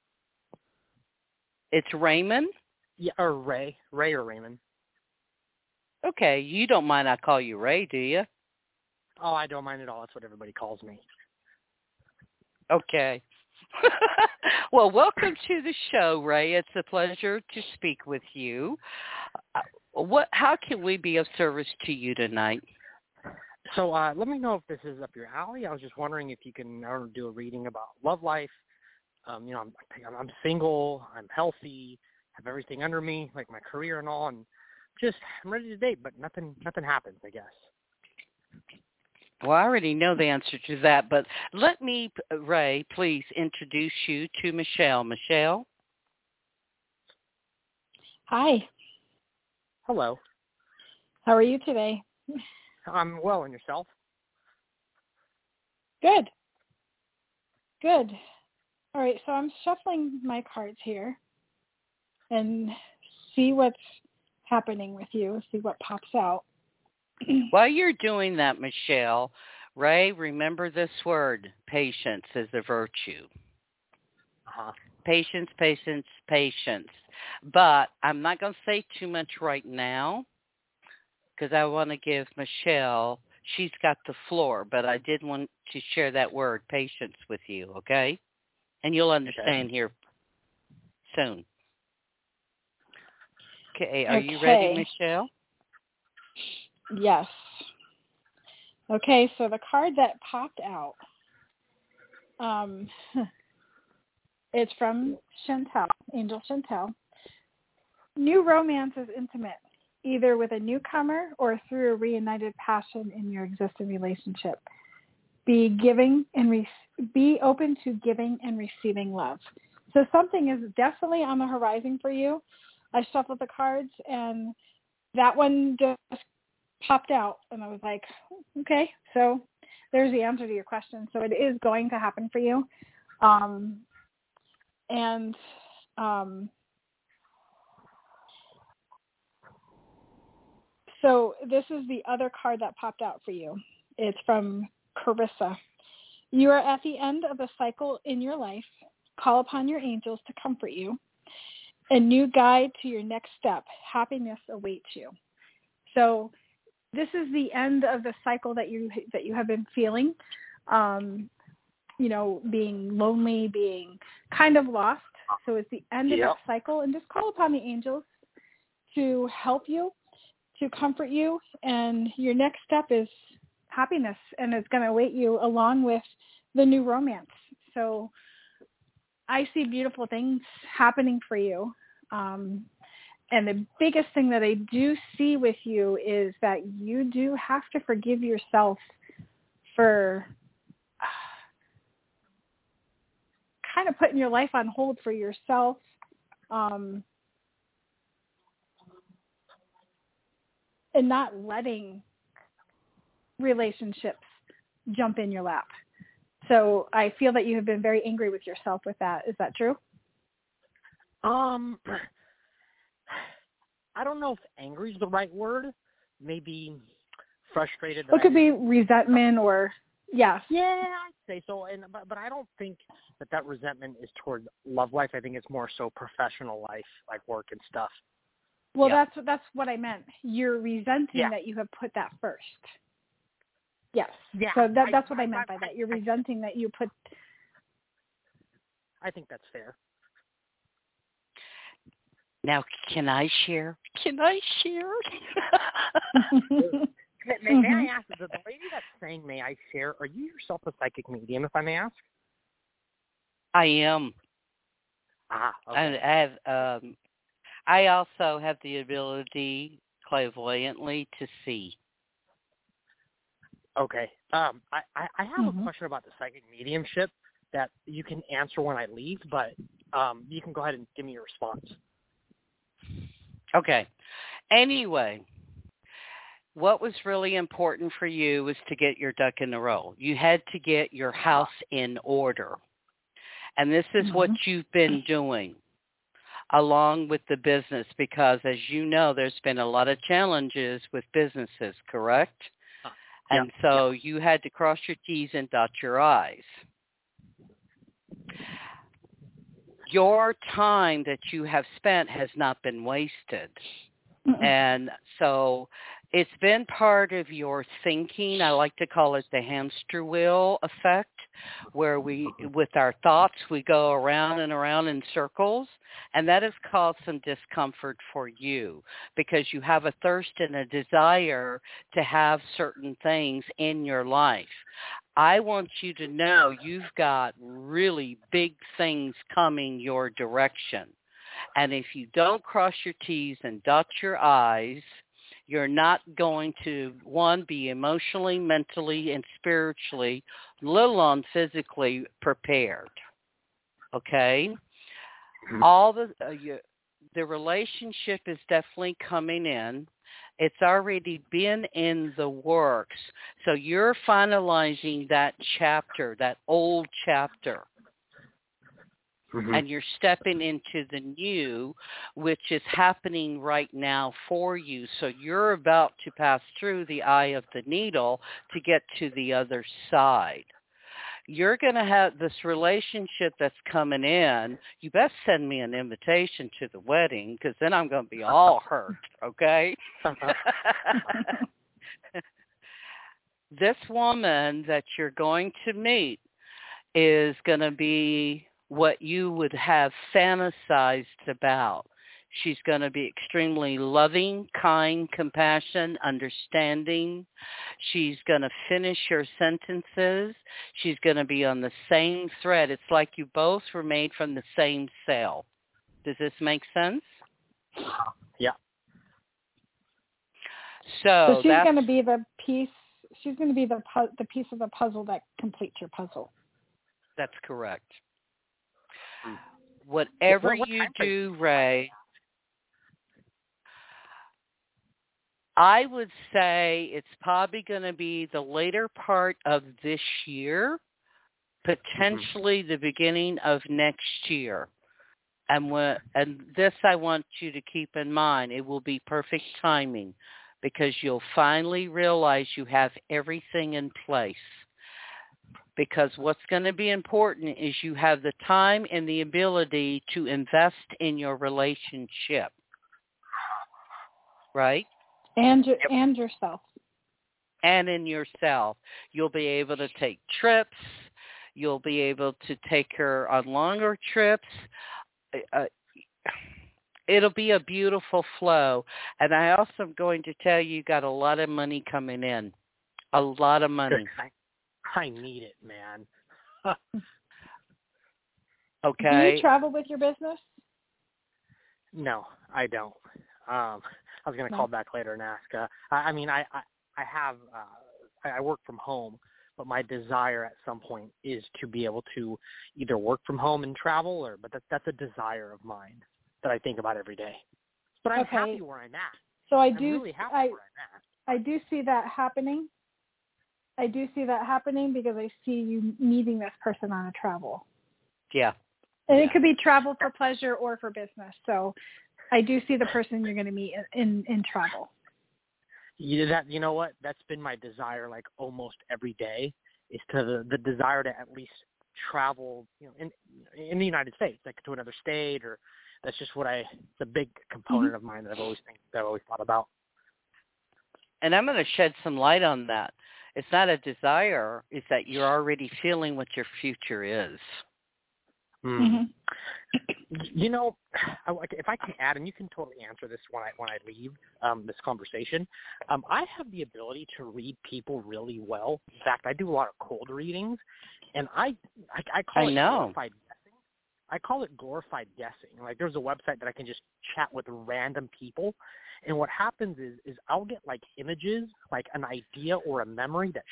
It's Raymond? Yeah, or Ray. Ray or Raymond. Okay, you don't mind I call you Ray, do you? Oh, I don't mind at all. That's what everybody calls me. Okay. Well, welcome to the show, Ray. It's a pleasure to speak with you. Uh, what? How can we be of service to you tonight? So uh, let me know if this is up your alley. I was just wondering if you can I don't know, do a reading about love life. Um, you know, I'm, I'm single, I'm healthy, have everything under me, like my career and all, and just I'm ready to date, but nothing, nothing happens, I guess. Well, I already know the answer to that, but let me, Ray, please introduce you to Michelle. Michelle? Hi. Hello. How are you today? I'm well, and yourself? Good. Good. All right, so I'm shuffling my cards here. and see what's happening with you, see what pops out. While you're doing that, Michelle, Ray, remember this word, patience is a virtue. Uh-huh. Patience, patience, patience. But I'm not going to say too much right now because I want to give Michelle, she's got the floor, but I did want to share that word, patience, with you, okay? And you'll understand okay. here soon. Okay, are okay. you ready, Michelle? Yes. Okay, so the card that popped out, um, it's from Chantel, Angel Chantel. New romance is intimate, either with a newcomer or through a reunited passion in your existing relationship. Be giving and re- be open to giving and receiving love. So something is definitely on the horizon for you. I shuffled the cards, and that one just popped out, and I was like, okay, so there's the answer to your question. So it is going to happen for you. Um, and um, so this is the other card that popped out for you. It's from Carissa. You are at the end of a cycle in your life. Call upon your angels to comfort you. A new guide to your next step. Happiness awaits you. So this is the end of the cycle that you that you have been feeling, um, you know, being lonely, being kind of lost. So it's the end of yep. that cycle, and just call upon the angels to help you, to comfort you, and your next step is happiness, and it's going to await you along with the new romance. So I see beautiful things happening for you. Um, And the biggest thing that I do see with you is that you do have to forgive yourself for uh, kind of putting your life on hold for yourself. Um, and not letting relationships jump in your lap. So I feel that you have been very angry with yourself with that. Is that true? Um... I don't know if angry is the right word. Maybe frustrated. It could be resentment or, yeah. Yeah, I'd say so. And but, but I don't think that that resentment is toward love life. I think it's more so professional life, like work and stuff. Well, yeah. that's that's what I meant. You're resenting yeah. that you have put that first. Yes. Yeah. So that, that's I, what I, I meant I, by that. I, You're resenting that you put. I think that's fair. Now, can I share? Can I share? may, may, may I ask, the lady that's saying, may I share, are you yourself a psychic medium, if I may ask? I am. Ah, okay. I have. Um, I also have the ability, clairvoyantly, to see. Okay. Um, I, I, I have mm-hmm. a question about the psychic mediumship that you can answer when I leave, but um, you can go ahead and give me your response. Okay. Anyway, what was really important for you was to get your duck in a row. You had to get your house in order. And this is mm-hmm. what you've been doing along with the business because, as you know, there's been a lot of challenges with businesses, correct? Uh, and yeah, so yeah. you had to cross your T's and dot your I's. Your time that you have spent has not been wasted. Mm-mm. And so it's been part of your thinking. I like to call it the hamster wheel effect, where we, with our thoughts, we go around and around in circles. And that has caused some discomfort for you because you have a thirst and a desire to have certain things in your life. I want you to know you've got really big things coming your direction. And if you don't cross your T's and dot your I's, you're not going to, one, be emotionally, mentally, and spiritually, let alone physically prepared. Okay? All the uh, you, the relationship is definitely coming in. It's already been in the works. So you're finalizing that chapter, that old chapter. Mm-hmm. And you're stepping into the new, which is happening right now for you. So you're about to pass through the eye of the needle to get to the other side. You're going to have this relationship that's coming in. You best send me an invitation to the wedding, because then I'm going to be all hurt, okay? This woman that you're going to meet is going to be what you would have fantasized about. She's going to be extremely loving, kind, compassionate, understanding. She's going to finish your sentences. She's going to be on the same thread. It's like you both were made from the same cell. Does this make sense? Yeah. So, so she's going to be the piece. She's going to be the pu- the piece of the puzzle that completes your puzzle. That's correct. Whatever what, what you do, Ray, I would say it's probably going to be the later part of this year, potentially mm-hmm. the beginning of next year. And when, and this I want you to keep in mind. It will be perfect timing, because you'll finally realize you have everything in place. Because what's going to be important is you have the time and the ability to invest in your relationship. Right? And yep. and yourself. And in yourself. You'll be able to take trips. You'll be able to take her on longer trips. Uh, it'll be a beautiful flow. And I also am going to tell you, you got a lot of money coming in. A lot of money. I, I need it, man. Okay. Do you travel with your business? No, I don't. Um, I was going to no. call back later and ask. Uh, I, I mean, I, I, I have, uh, I, I work from home, but my desire at some point is to be able to either work from home and travel, or, but that, that's a desire of mine that I think about every day. But I'm okay. happy where I'm at. So I I'm do, really happy I, where I'm at. I do see that happening. I do see that happening because I see you meeting this person on a travel. Yeah. And yeah. it could be travel for pleasure or for business. So I do see the person you're going to meet in, in, in travel. You, that, you know what? That's been my desire, like, almost every day, is to the, the desire to at least travel, you know, in in the United States, like to another state, or that's just what I, it's a big component mm-hmm. of mine that I've always think, that I've always thought about. And I'm going to shed some light on that. It's not a desire, it's that you're already feeling what your future is. Mm-hmm. You know, if I can add, and you can totally answer this when I when I leave um, this conversation, um, I have the ability to read people really well. In fact, I do a lot of cold readings, and I I, I call I it know. glorified guessing. I call it glorified guessing. Like, there's a website that I can just chat with random people, and what happens is is I'll get like images, like an idea or a memory that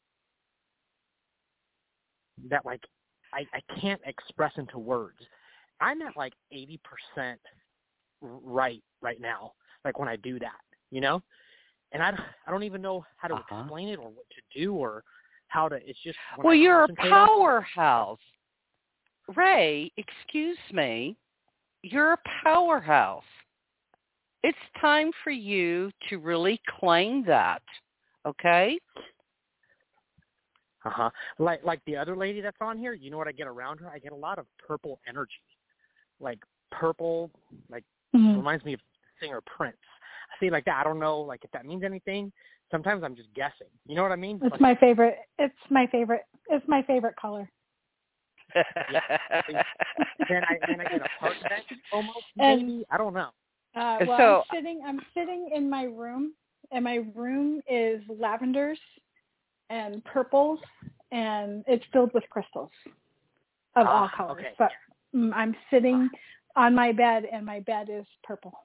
that like I, I can't express into words. I'm at like eighty percent right right now, like when I do that, you know? And I, I don't even know how to uh-huh. explain it or what to do or how to, it's just... When well, I you're a powerhouse. Ray, excuse me, you're a powerhouse. It's time for you to really claim that, okay? Uh-huh. Like like the other lady that's on here, you know what I get around her? I get a lot of purple energy. Like purple, like mm-hmm. reminds me of singer Prince. I see like that. I don't know like if that means anything. Sometimes I'm just guessing. You know what I mean? It's like, my favorite. It's my favorite. It's my favorite color. Yeah. then I then I get a heart bench almost and, maybe. I don't know. Uh, well, so, I'm sitting. I'm sitting in my room, and my room is lavenders and purples, and it's filled with crystals of ah, all colors. Okay. But I'm sitting on my bed, and my bed is purple.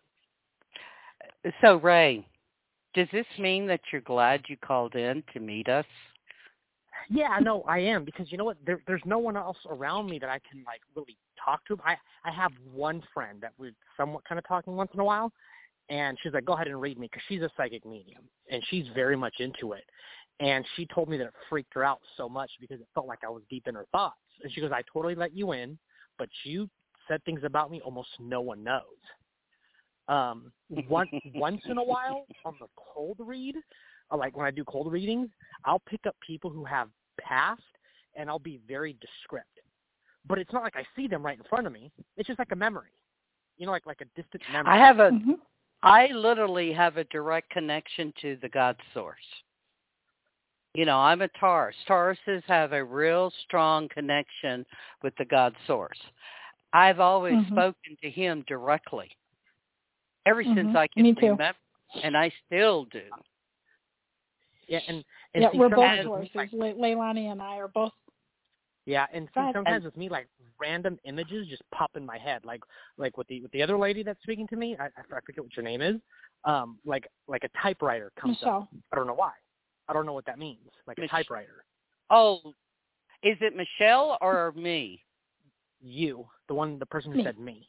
So, Ray, does this mean that you're glad you called in to meet us? Yeah, no, I am, because you know what? There, there's no one else around me that I can like really talk to. I, I have one friend that we're somewhat kind of talking once in a while, and she's like, go ahead and read me, because she's a psychic medium, and she's very much into it. And she told me that it freaked her out so much because it felt like I was deep in her thoughts. And she goes, I totally let you in, but you said things about me almost no one knows. Um, one, once in a while on the cold read, or like when I do cold readings, I'll pick up people who have passed, and I'll be very descriptive. But it's not like I see them right in front of me. It's just like a memory, you know, like like a distant memory. I have a, Mm-hmm. I literally have a direct connection to the God source. You know, I'm a Taurus. Tauruses have a real strong connection with the God source. I've always Mm-hmm. spoken to him directly, ever Mm-hmm. since I can Me too. remember, and I still do. Yeah, and, and yeah, see, we're both sometimes with Tauruses. me, like, Le- Leilani and I are both. yeah, and see, Go ahead. sometimes with me, like random images just pop in my head, like like with the with the other lady that's speaking to me. I, I forget what your name is. Um, like like a typewriter comes Michelle. up. I don't know why. I don't know what that means. Like a Mich- typewriter. Oh, is it Michelle or me? You, the one, the person who Me. said me.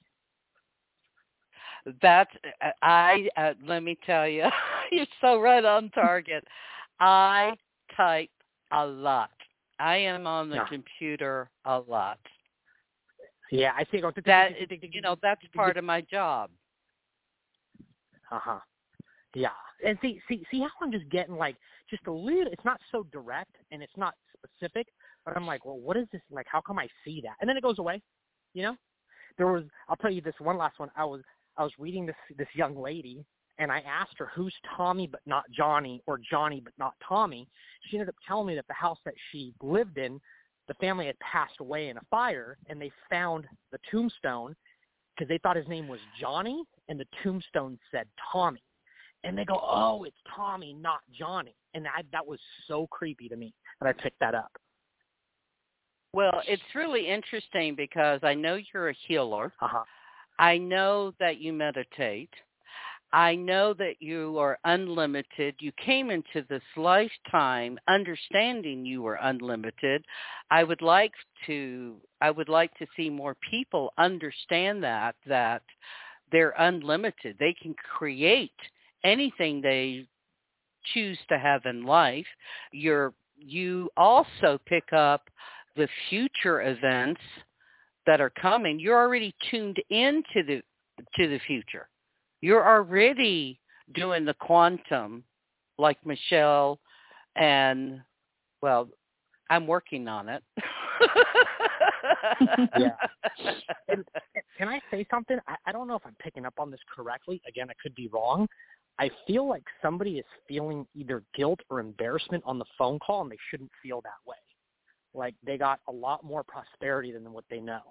That's I. Uh, let me tell you, you're so right on target. I type a lot. I am on the Yeah. computer a lot. Yeah, I see. It go, That you know, that's part of my job. Uh huh. Yeah, and see, see, see how I'm just getting like just a little. It's not so direct and it's not specific, but I'm like, well, what is this? Like, how come I see that? And then it goes away. You know, there was. I'll tell you this one last one. I was I was reading this this young lady, and I asked her who's Tommy but not Johnny, or Johnny but not Tommy. She ended up telling me that the house that she lived in, the family had passed away in a fire, and they found the tombstone because they thought his name was Johnny, and the tombstone said Tommy. And they go, oh, it's Tommy, not Johnny. And I, that was so creepy to me that I picked that up. Well, it's really interesting because I know you're a healer. Uh-huh. I know that you meditate. I know that you are unlimited. You came into this lifetime understanding you were unlimited. I would like to I would like to see more people understand that that they're unlimited. They can create anything they choose to have in life. You're you also pick up the future events that are coming. You're already tuned into the to the future. You're already doing the quantum like Michelle, and, well, I'm working on it. Yeah. And, can I say something? I, I don't know if I'm picking up on this correctly. Again, I could be wrong. I feel like somebody is feeling either guilt or embarrassment on the phone call, and they shouldn't feel that way. Like they got a lot more prosperity than what they know.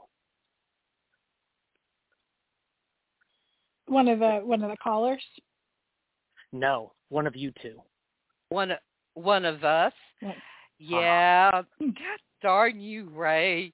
One of the one of the callers. No, one of you two. One one of us. Right. Yeah. Uh-huh. Darn you, Ray.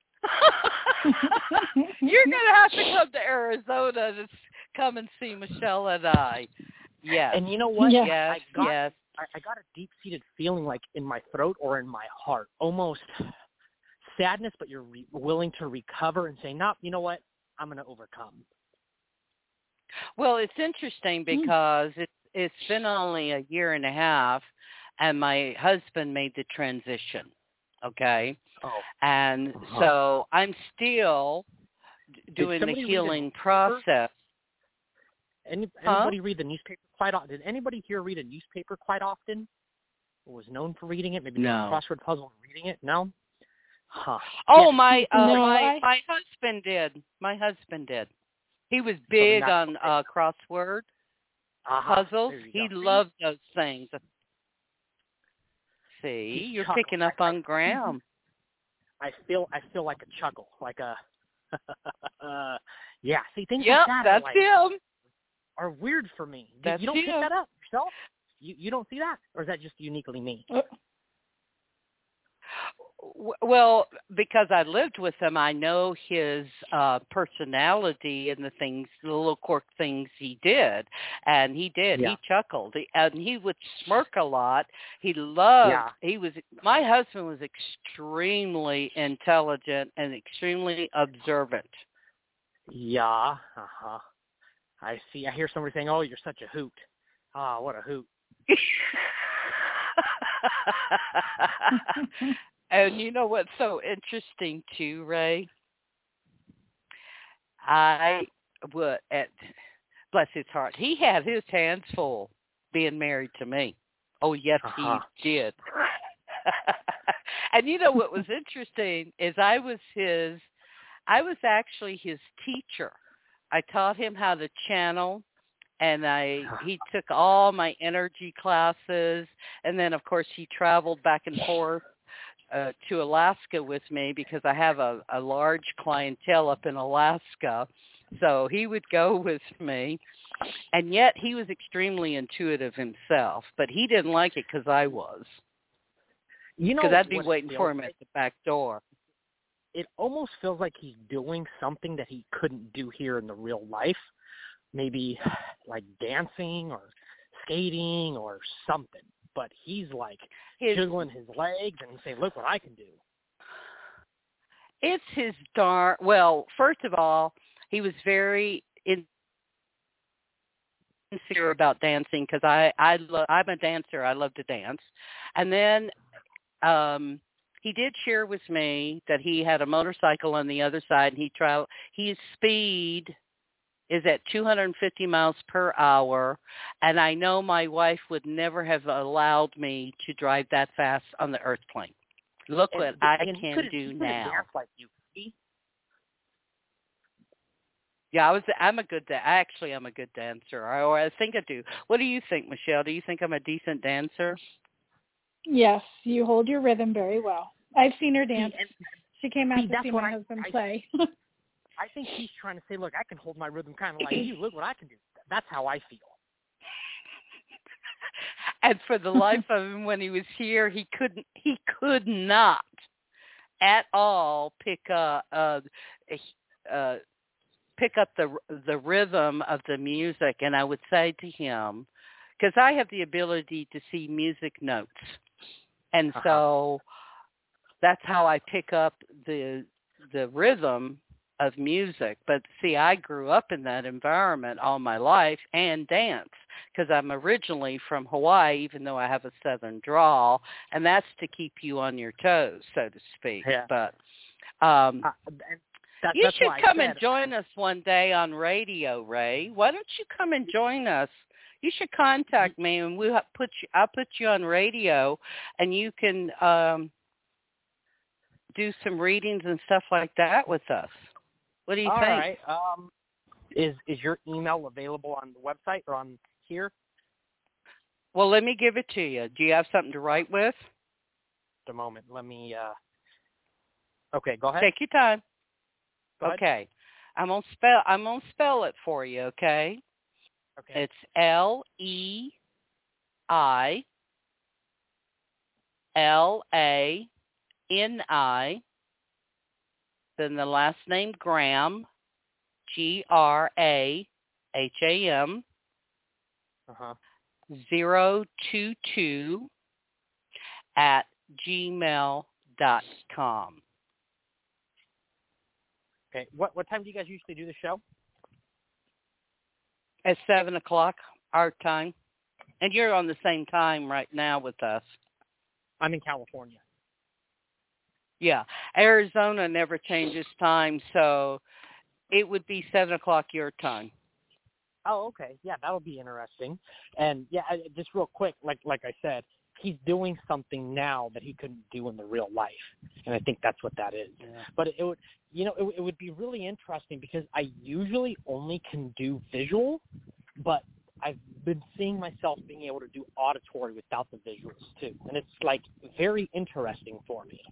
You're gonna have to come to Arizona to come and see Michelle and I. Yes. And you know what? Yeah. Yes. I got, yes. I, I got a deep-seated feeling, like in my throat or in my heart, almost sadness, but you're re- willing to recover and say, "No, you know what? I'm going to overcome." Well, it's interesting because it, it's been only a year and a half, and my husband made the transition, okay? Oh. And Uh-huh. so I'm still d- doing the somebody read a healing newspaper? process. Any, Huh? anybody read the newspaper quite often? Did anybody here read a newspaper quite often? Or was known for reading it? Maybe No. doing a crossword puzzle and reading it? No? Huh. Oh, Yeah. my uh, No, my I- my husband did. My husband did. He was then big that's on okay. uh, crossword Uh-huh. puzzles. There you He go. loved those things. See, He's you're chuckling. picking up I- on Graham. I feel I feel like a chuckle, like a uh, yeah. See, things Yep, like that that's are, like, him. are weird for me. You- That's you don't pick him. that up yourself? You you don't see that, or is that just uniquely me? Uh, W- Well, because I lived with him, I know his uh, personality and the things, the little quirk things he did. And he did. Yeah. He chuckled. He, and he would smirk a lot. He loved, Yeah. he was, my husband was extremely intelligent and extremely observant. Yeah. Uh huh. I see. I hear somebody saying, "Oh, you're such a hoot." Ah, what a hoot. And you know what's so interesting too, Ray? I would, at, bless his heart, he had his hands full being married to me. Oh, yes, Uh-huh. he did. And you know what was interesting is I was his, I was actually his teacher. I taught him how to channel, and I he took all my energy classes, and then of course he traveled back and forth uh, to Alaska with me because I have a, a large clientele up in Alaska. So he would go with me, and yet he was extremely intuitive himself, but he didn't like it because I was. You know, because I'd be what it waiting for feels him like? at the back door. It almost feels like he's doing something that he couldn't do here in the real life. Maybe like dancing or skating or something. But he's like His, jiggling his legs and saying, look what I can do. It's his darn, well, first of all, he was very in, sincere about dancing because I, I lo- I'm a dancer. I love to dance. And then um, he did share with me that he had a motorcycle on the other side, and he travel. His speed is at two hundred fifty miles per hour, and I know my wife would never have allowed me to drive that fast on the earth plane. Look And, what I and he can couldn't- do he couldn't now. dance like you. See? Yeah, I was. I'm a good. Da- Actually, I'm a good dancer. I, or I think I do. What do you think, Michelle? Do you think I'm a decent dancer? Yes, you hold your rhythm very well. I've seen her dance. See, and, She came out see, to that's see what my I- husband I- play. I think he's trying to say, look, I can hold my rhythm kind of like you. Look what I can do. That's how I feel. And for the life of him, when he was here, he couldn't. He could not at all pick up uh, uh, pick up the the rhythm of the music. And I would say to him, because I have the ability to see music notes, and Uh-huh. so that's how I pick up the the rhythm of music. But see, I grew up in that environment all my life and dance because I'm originally from Hawaii, even though I have a southern drawl, and that's to keep you on your toes, so to speak. Yeah. But um, Uh, that, you that's should why I come said, and join us one day on radio, Ray. Why don't you come and join us? You should contact me, and we'll put you. I'll put you on radio, and you can um, do some readings and stuff like that with us. What do you All think? right. Um, is is your email available on the website or on here? Well, let me give it to you. Do you have something to write with? Just a moment. Let me. Uh... Okay, go ahead. Take your time. Go ahead. Okay. I'm gonna spell. I'm gonna spell it for you. Okay. Okay. It's L E I L A N I. Then the last name Graham, G R A H A M, Uh-huh. zero two two at gmail dot com. Okay. What what time do you guys usually do the show? At seven o'clock our time, and you're on the same time right now with us. I'm in California. Yeah, Arizona never changes time, so it would be seven o'clock your time. Oh, okay. Yeah, that'll be interesting. And yeah, I, just real quick, like like I said, he's doing something now that he couldn't do in the real life, and I think that's what that is. Yeah. But it, it would, you know, it, it would be really interesting because I usually only can do visual, but I've been seeing myself being able to do auditory without the visuals too, and it's like very interesting for me.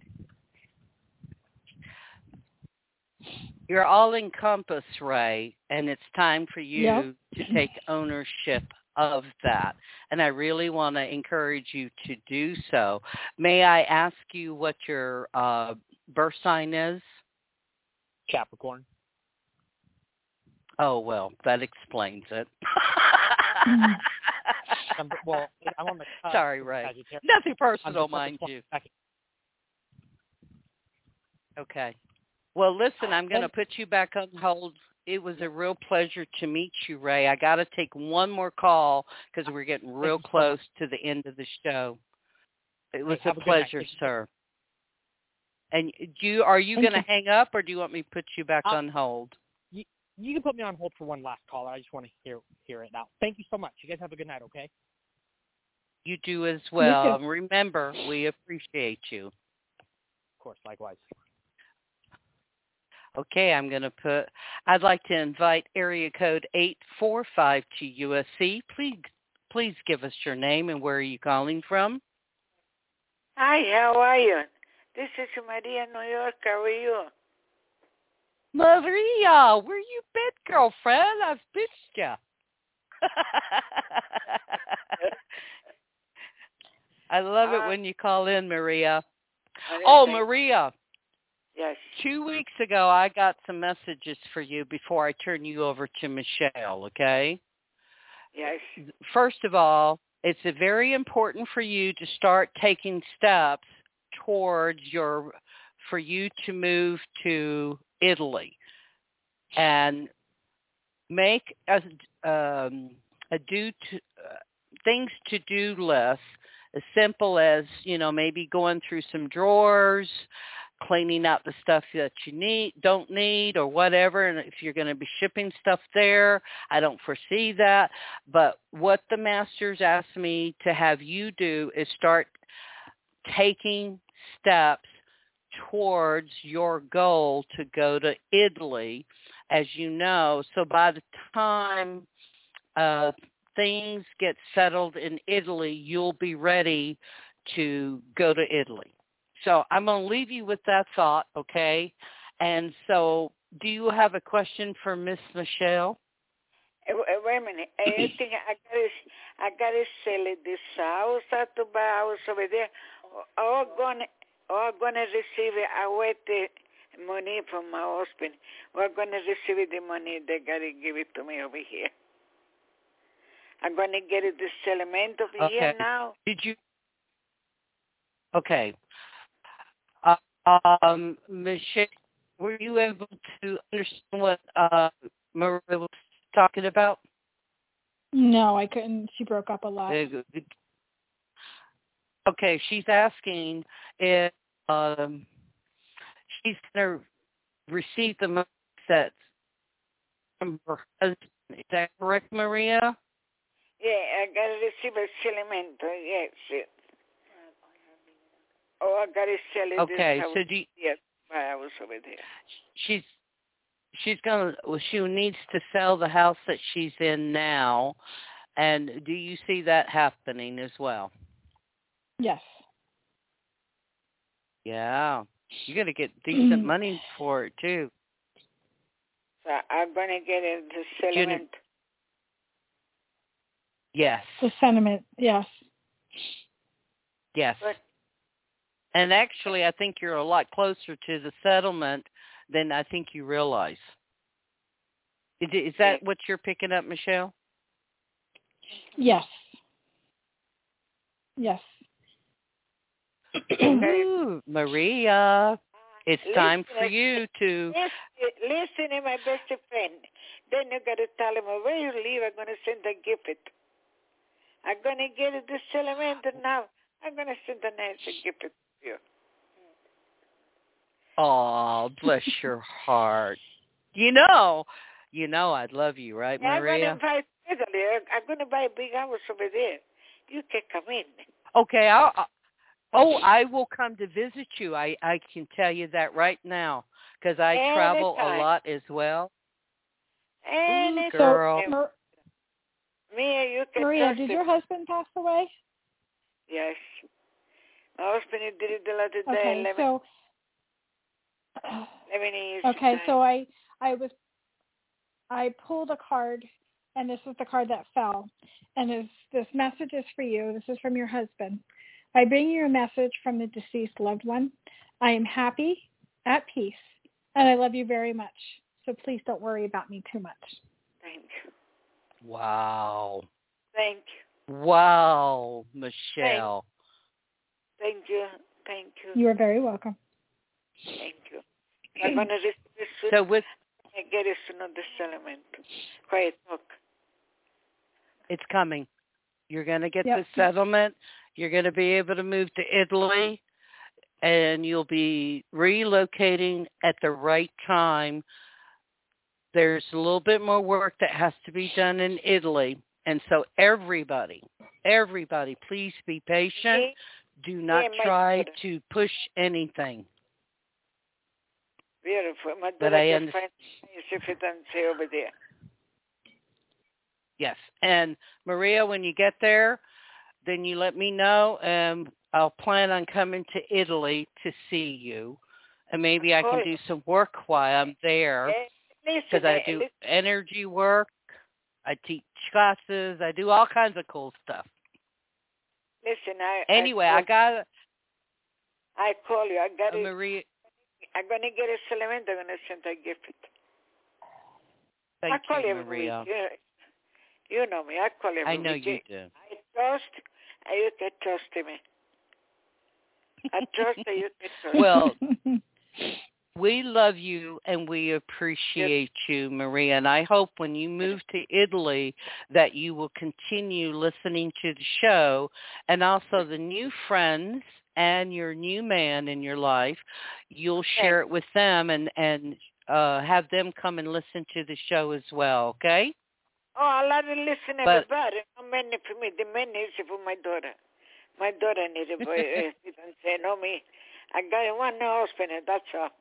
You're all encompass, Ray, and it's time for you Yep. to take ownership of that. And I really want to encourage you to do so. May I ask you what your uh, birth sign is? Capricorn. Oh, well, that explains it. Um, well, I'm on the cusp Sorry, of Ray. Sagittarius. Nothing I'm personal, December mind you. twenty-second. Okay. Well, listen, I'm going to And- put you back on hold. It was a real pleasure to meet you, Ray. I got to take one more call because we're getting real you so close much. to the end of the show. It was Hey, a have a good night. pleasure, Thank you. sir. And do you, are you Thank going to you. hang up, or do you want me to put you back Uh, on hold? You, you can put me on hold for one last caller. I just want to hear hear it out. Thank you so much. You guys have a good night, okay? You do as well. And remember, we appreciate you. Of course, likewise. Okay, I'm going to put, I'd like to invite area code eight four five to U S C. Please, please give us your name and where are you calling from? Hi, how are you? This is Maria, New York. How are you? Maria, where you been, girlfriend? I've missed you. I love it uh, when you call in, Maria. Maria Oh, thank- Maria. Yes. Two weeks ago, I got some messages for you before I turn you over to Michelle, okay? Yes. First of all, it's a very important for you to start taking steps towards your, for you to move to Italy and make a, um, a do to, uh, things to do list as simple as, you know, maybe going through some drawers, cleaning out the stuff that you need, don't need, or whatever. And if you're going to be shipping stuff there, I don't foresee that. But what the masters asked me to have you do is start taking steps towards your goal to go to Italy, as you know. So by the time uh, things get settled in Italy, you'll be ready to go to Italy. So I'm going to leave you with that thought, okay? And so do you have a question for Miss Michelle? Uh, wait a minute. I think I gotta, I gotta sell it this house. I have to buy a house over there. Or gonna, or gonna receive it. I wait the money from my husband. We're gonna receive the money. They gotta give it to me over here. I'm gonna get it the settlement over Okay. here now. Did you? Okay. Um, Michelle, were you able to understand what uh, Maria was talking about? No, I couldn't. She broke up a lot. Okay, she's asking if um, she's going to receive the money that's from her husband. Is that correct, Maria? Yeah, I gotta receive a settlement. Yes. Oh, I gotta sell it. Okay, this so do you, yes, my house over there. she's she's gonna well, she needs to sell the house that she's in now, and do you see that happening as well? Yes. Yeah, you're gonna get decent money for it too. So I'm gonna get it the settlement. Yes. The sentiment, yes. Yes. But, and actually, I think you're a lot closer to the settlement than I think you realize. Is, is that what you're picking up, Michelle? Yes. Yes. Ooh, Maria, it's listen, time for you to... Listen, listen to my best friend. Then you got to tell him, where you leave, I'm going to send a gift. I'm going to get it this element now. I'm going to send a nice gift to you. Oh, bless your heart. You know, you know I'd love you, right, Yeah, Maria? I'm going to buy Italy. I'm going to buy a big house over there. You can come in. Okay, I'll... I'll Oh, I will come to visit you. I, I can tell you that right now because I Anytime. travel a lot as well. Anytime. Ooh, girl. So, Mar- Mia, you can Maria, did it. your husband pass away? Yes. My husband did it the other day. Okay, eleven, so eleven years. okay, time. so I I was I pulled a card, and this is the card that fell, and this this message is for you. This is from your husband. I bring you a message from the deceased loved one. I am happy, at peace, and I love you very much. So please don't worry about me too much. Thank you. Wow. Thank you. Wow, Michelle. Thank, thank you. Thank you. You are very welcome. Thank you. I'm going to receive it soon. So with I get it soon on the settlement. Quiet talk. it's coming. You're going to get Yep. the settlement. You're going to be able to move to Italy, and you'll be relocating at the right time there's a little bit more work that has to be done in Italy. And so everybody, everybody, please be patient. Do not yeah, try daughter. to push anything. Beautiful. My But daughter I can understand. find if it doesn't say over there. Yes. And Maria, when you get there, then you let me know, and I'll plan on coming to Italy to see you. And maybe I can do some work while I'm there, because I do energy work. I teach classes. I do all kinds of cool stuff. Listen, I anyway, I, I got. I call you. I got uh, it. Maria. I'm gonna get a element. I'm gonna send a gift. Thank I call you, you every Maria. week. You, you know me. I call you every I know week. you do. I trust. And you can trust me. I trust that you can trust. Well. We love you and we appreciate yes. you, Maria. And I hope when you move to Italy that you will continue listening to the show, and also the new friends and your new man in your life. You'll share it with them and, and uh, have them come and listen to the show as well, okay? Oh, I'll let them listen to everybody. Not many for me. The men is for my daughter. My daughter needed for it. Don't say no me. I got one husband, and that's all.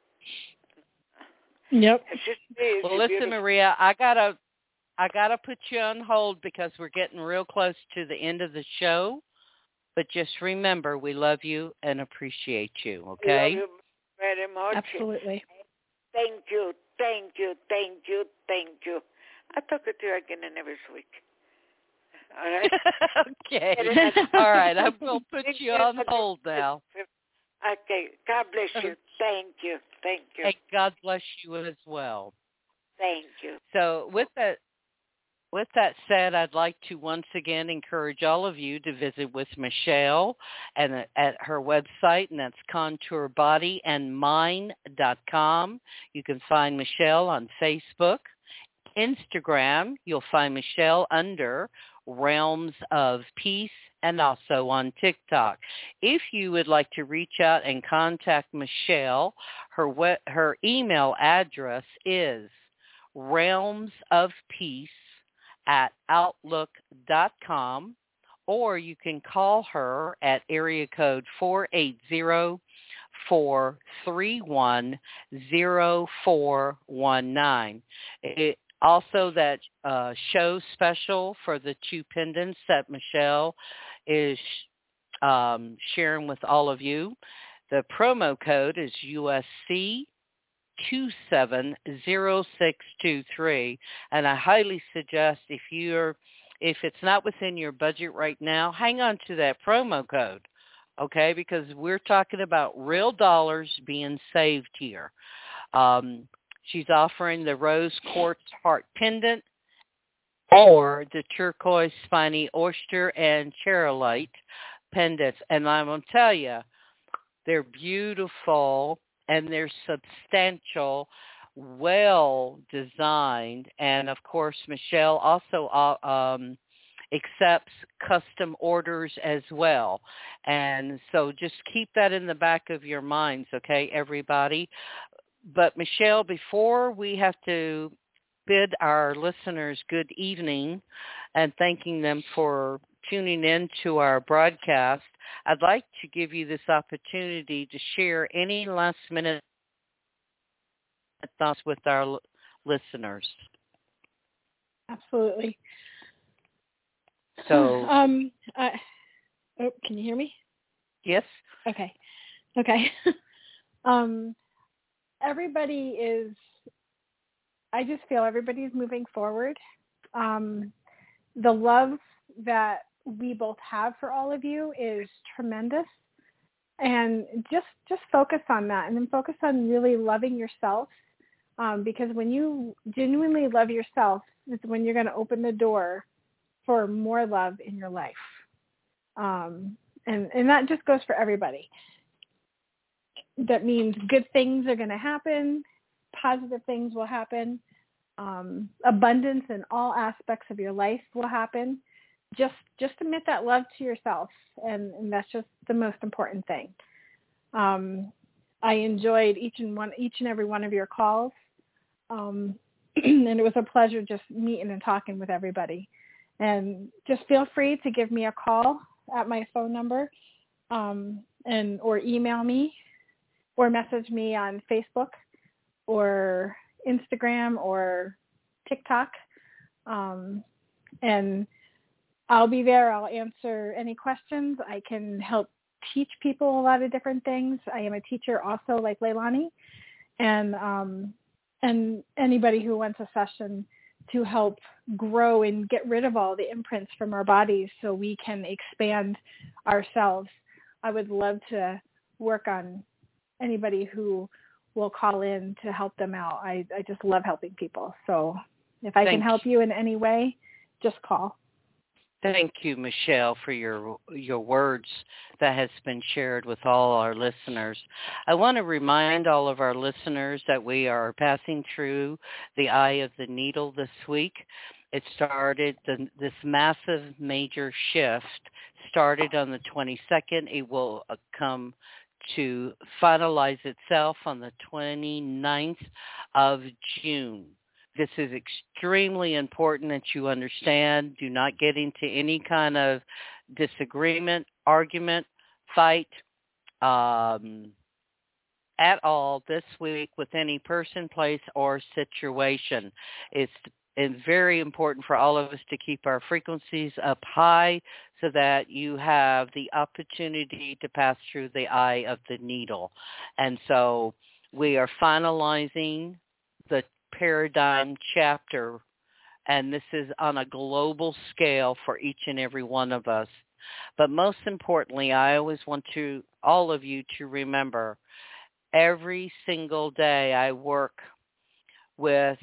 Yep. Well, listen, Maria, I gotta, I gotta put you on hold because we're getting real close to the end of the show. But just remember, we love you and appreciate you. Okay? Love you very much. Absolutely. Thank you, thank you, thank you, thank you. I'll talk to you again next week. All right. Okay. All right. I'm gonna put you on hold now. Okay. God bless you. Thank you. Thank you. Hey, God bless you as well. Thank you. So with that, with that said, I'd like to once again encourage all of you to visit with Michelle and at her website, and that's contour body and mind dot com. You can find Michelle on Facebook, Instagram. You'll find Michelle under Realms of Peace, and also on TikTok. If you would like to reach out and contact Michelle, her we- her email address is realmsofpeace at outlook dot com, or you can call her at area code four eight zero, four three one, zero four one nine. It, Also, that uh, show special for the two pendants that Michelle is um, sharing with all of you. The promo code is U S C two seven zero six two three, and I highly suggest if you're if it's not within your budget right now, hang on to that promo code, okay? Because we're talking about real dollars being saved here. Um, She's offering the rose quartz heart pendant or the turquoise spiny oyster and charolyte pendants. And I'm going to tell you, they're beautiful and they're substantial, well designed. And, of course, Michelle also uh, um, accepts custom orders as well. And so just keep that in the back of your minds, okay, everybody? But, Michelle, before we have to bid our listeners good evening and thanking them for tuning in to our broadcast, I'd like to give you this opportunity to share any last-minute thoughts with our l- listeners. Absolutely. So, um, I, oh, can you hear me? Yes. Okay. Okay. um. Everybody is, I just feel everybody is moving forward. Um, the love that we both have for all of you is tremendous. And just, just focus on that, and then focus on really loving yourself. Um, because when you genuinely love yourself, it's when you're going to open the door for more love in your life. Um, and, and that just goes for everybody. That means good things are going to happen, positive things will happen, um, abundance in all aspects of your life will happen. Just just admit that love to yourself, and, and that's just the most important thing. Um, I enjoyed each and one, each and every one of your calls. Um, and it was a pleasure just meeting and talking with everybody. And just feel free to give me a call at my phone number, um, and or email me or message me on Facebook or Instagram or TikTok. Um, and I'll be there. I'll answer any questions. I can help teach people a lot of different things. I am a teacher also, like Leilani, and um, and anybody who wants a session to help grow and get rid of all the imprints from our bodies so we can expand ourselves. I would love to work on anybody who will call in to help them out. I, I just love helping people. So if I Thank can help you in any way, just call. Thank you, Michelle, for your your words that has been shared with all our listeners. I want to remind all of our listeners that we are passing through the eye of the needle this week. It started, the, this massive major shift started on the twenty-second. It will come to finalize itself on the twenty-ninth of June. This is extremely important that you understand. Do not get into any kind of disagreement, argument, fight um, at all this week with any person, place, or situation. It's, it's very important for all of us to keep our frequencies up high so that you have the opportunity to pass through the eye of the needle. And so we are finalizing the paradigm chapter, and this is on a global scale for each and every one of us. But most importantly, I always want to all of you to remember, every single day I work with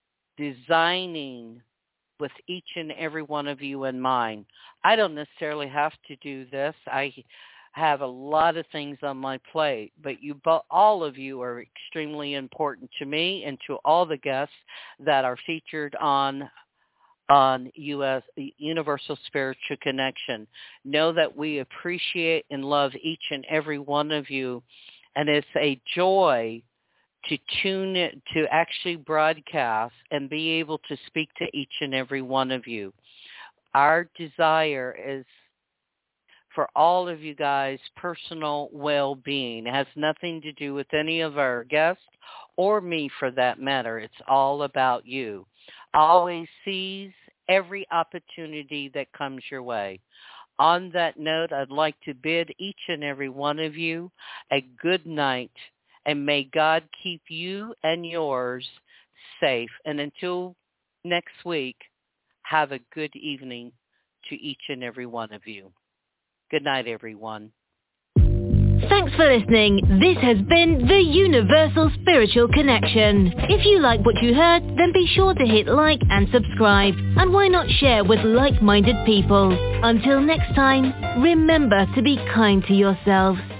designing with each and every one of you in mind. I don't necessarily have to do this. I have a lot of things on my plate, but you, all of you are extremely important to me and to all the guests that are featured on on U S Universal Spiritual Connection. Know that we appreciate and love each and every one of you, and it's a joy to tune in, to actually broadcast and be able to speak to each and every one of you. Our desire is for all of you guys' personal well-being. It has nothing to do with any of our guests or me for that matter. It's all about you. Always seize every opportunity that comes your way. On that note, I'd like to bid each and every one of you a good night, and may God keep you and yours safe. And until next week, have a good evening to each and every one of you. Good night, everyone. Thanks for listening. This has been the Universal Spiritual Connection. If you like what you heard, then be sure to hit like and subscribe. And why not share with like-minded people? Until next time, remember to be kind to yourselves.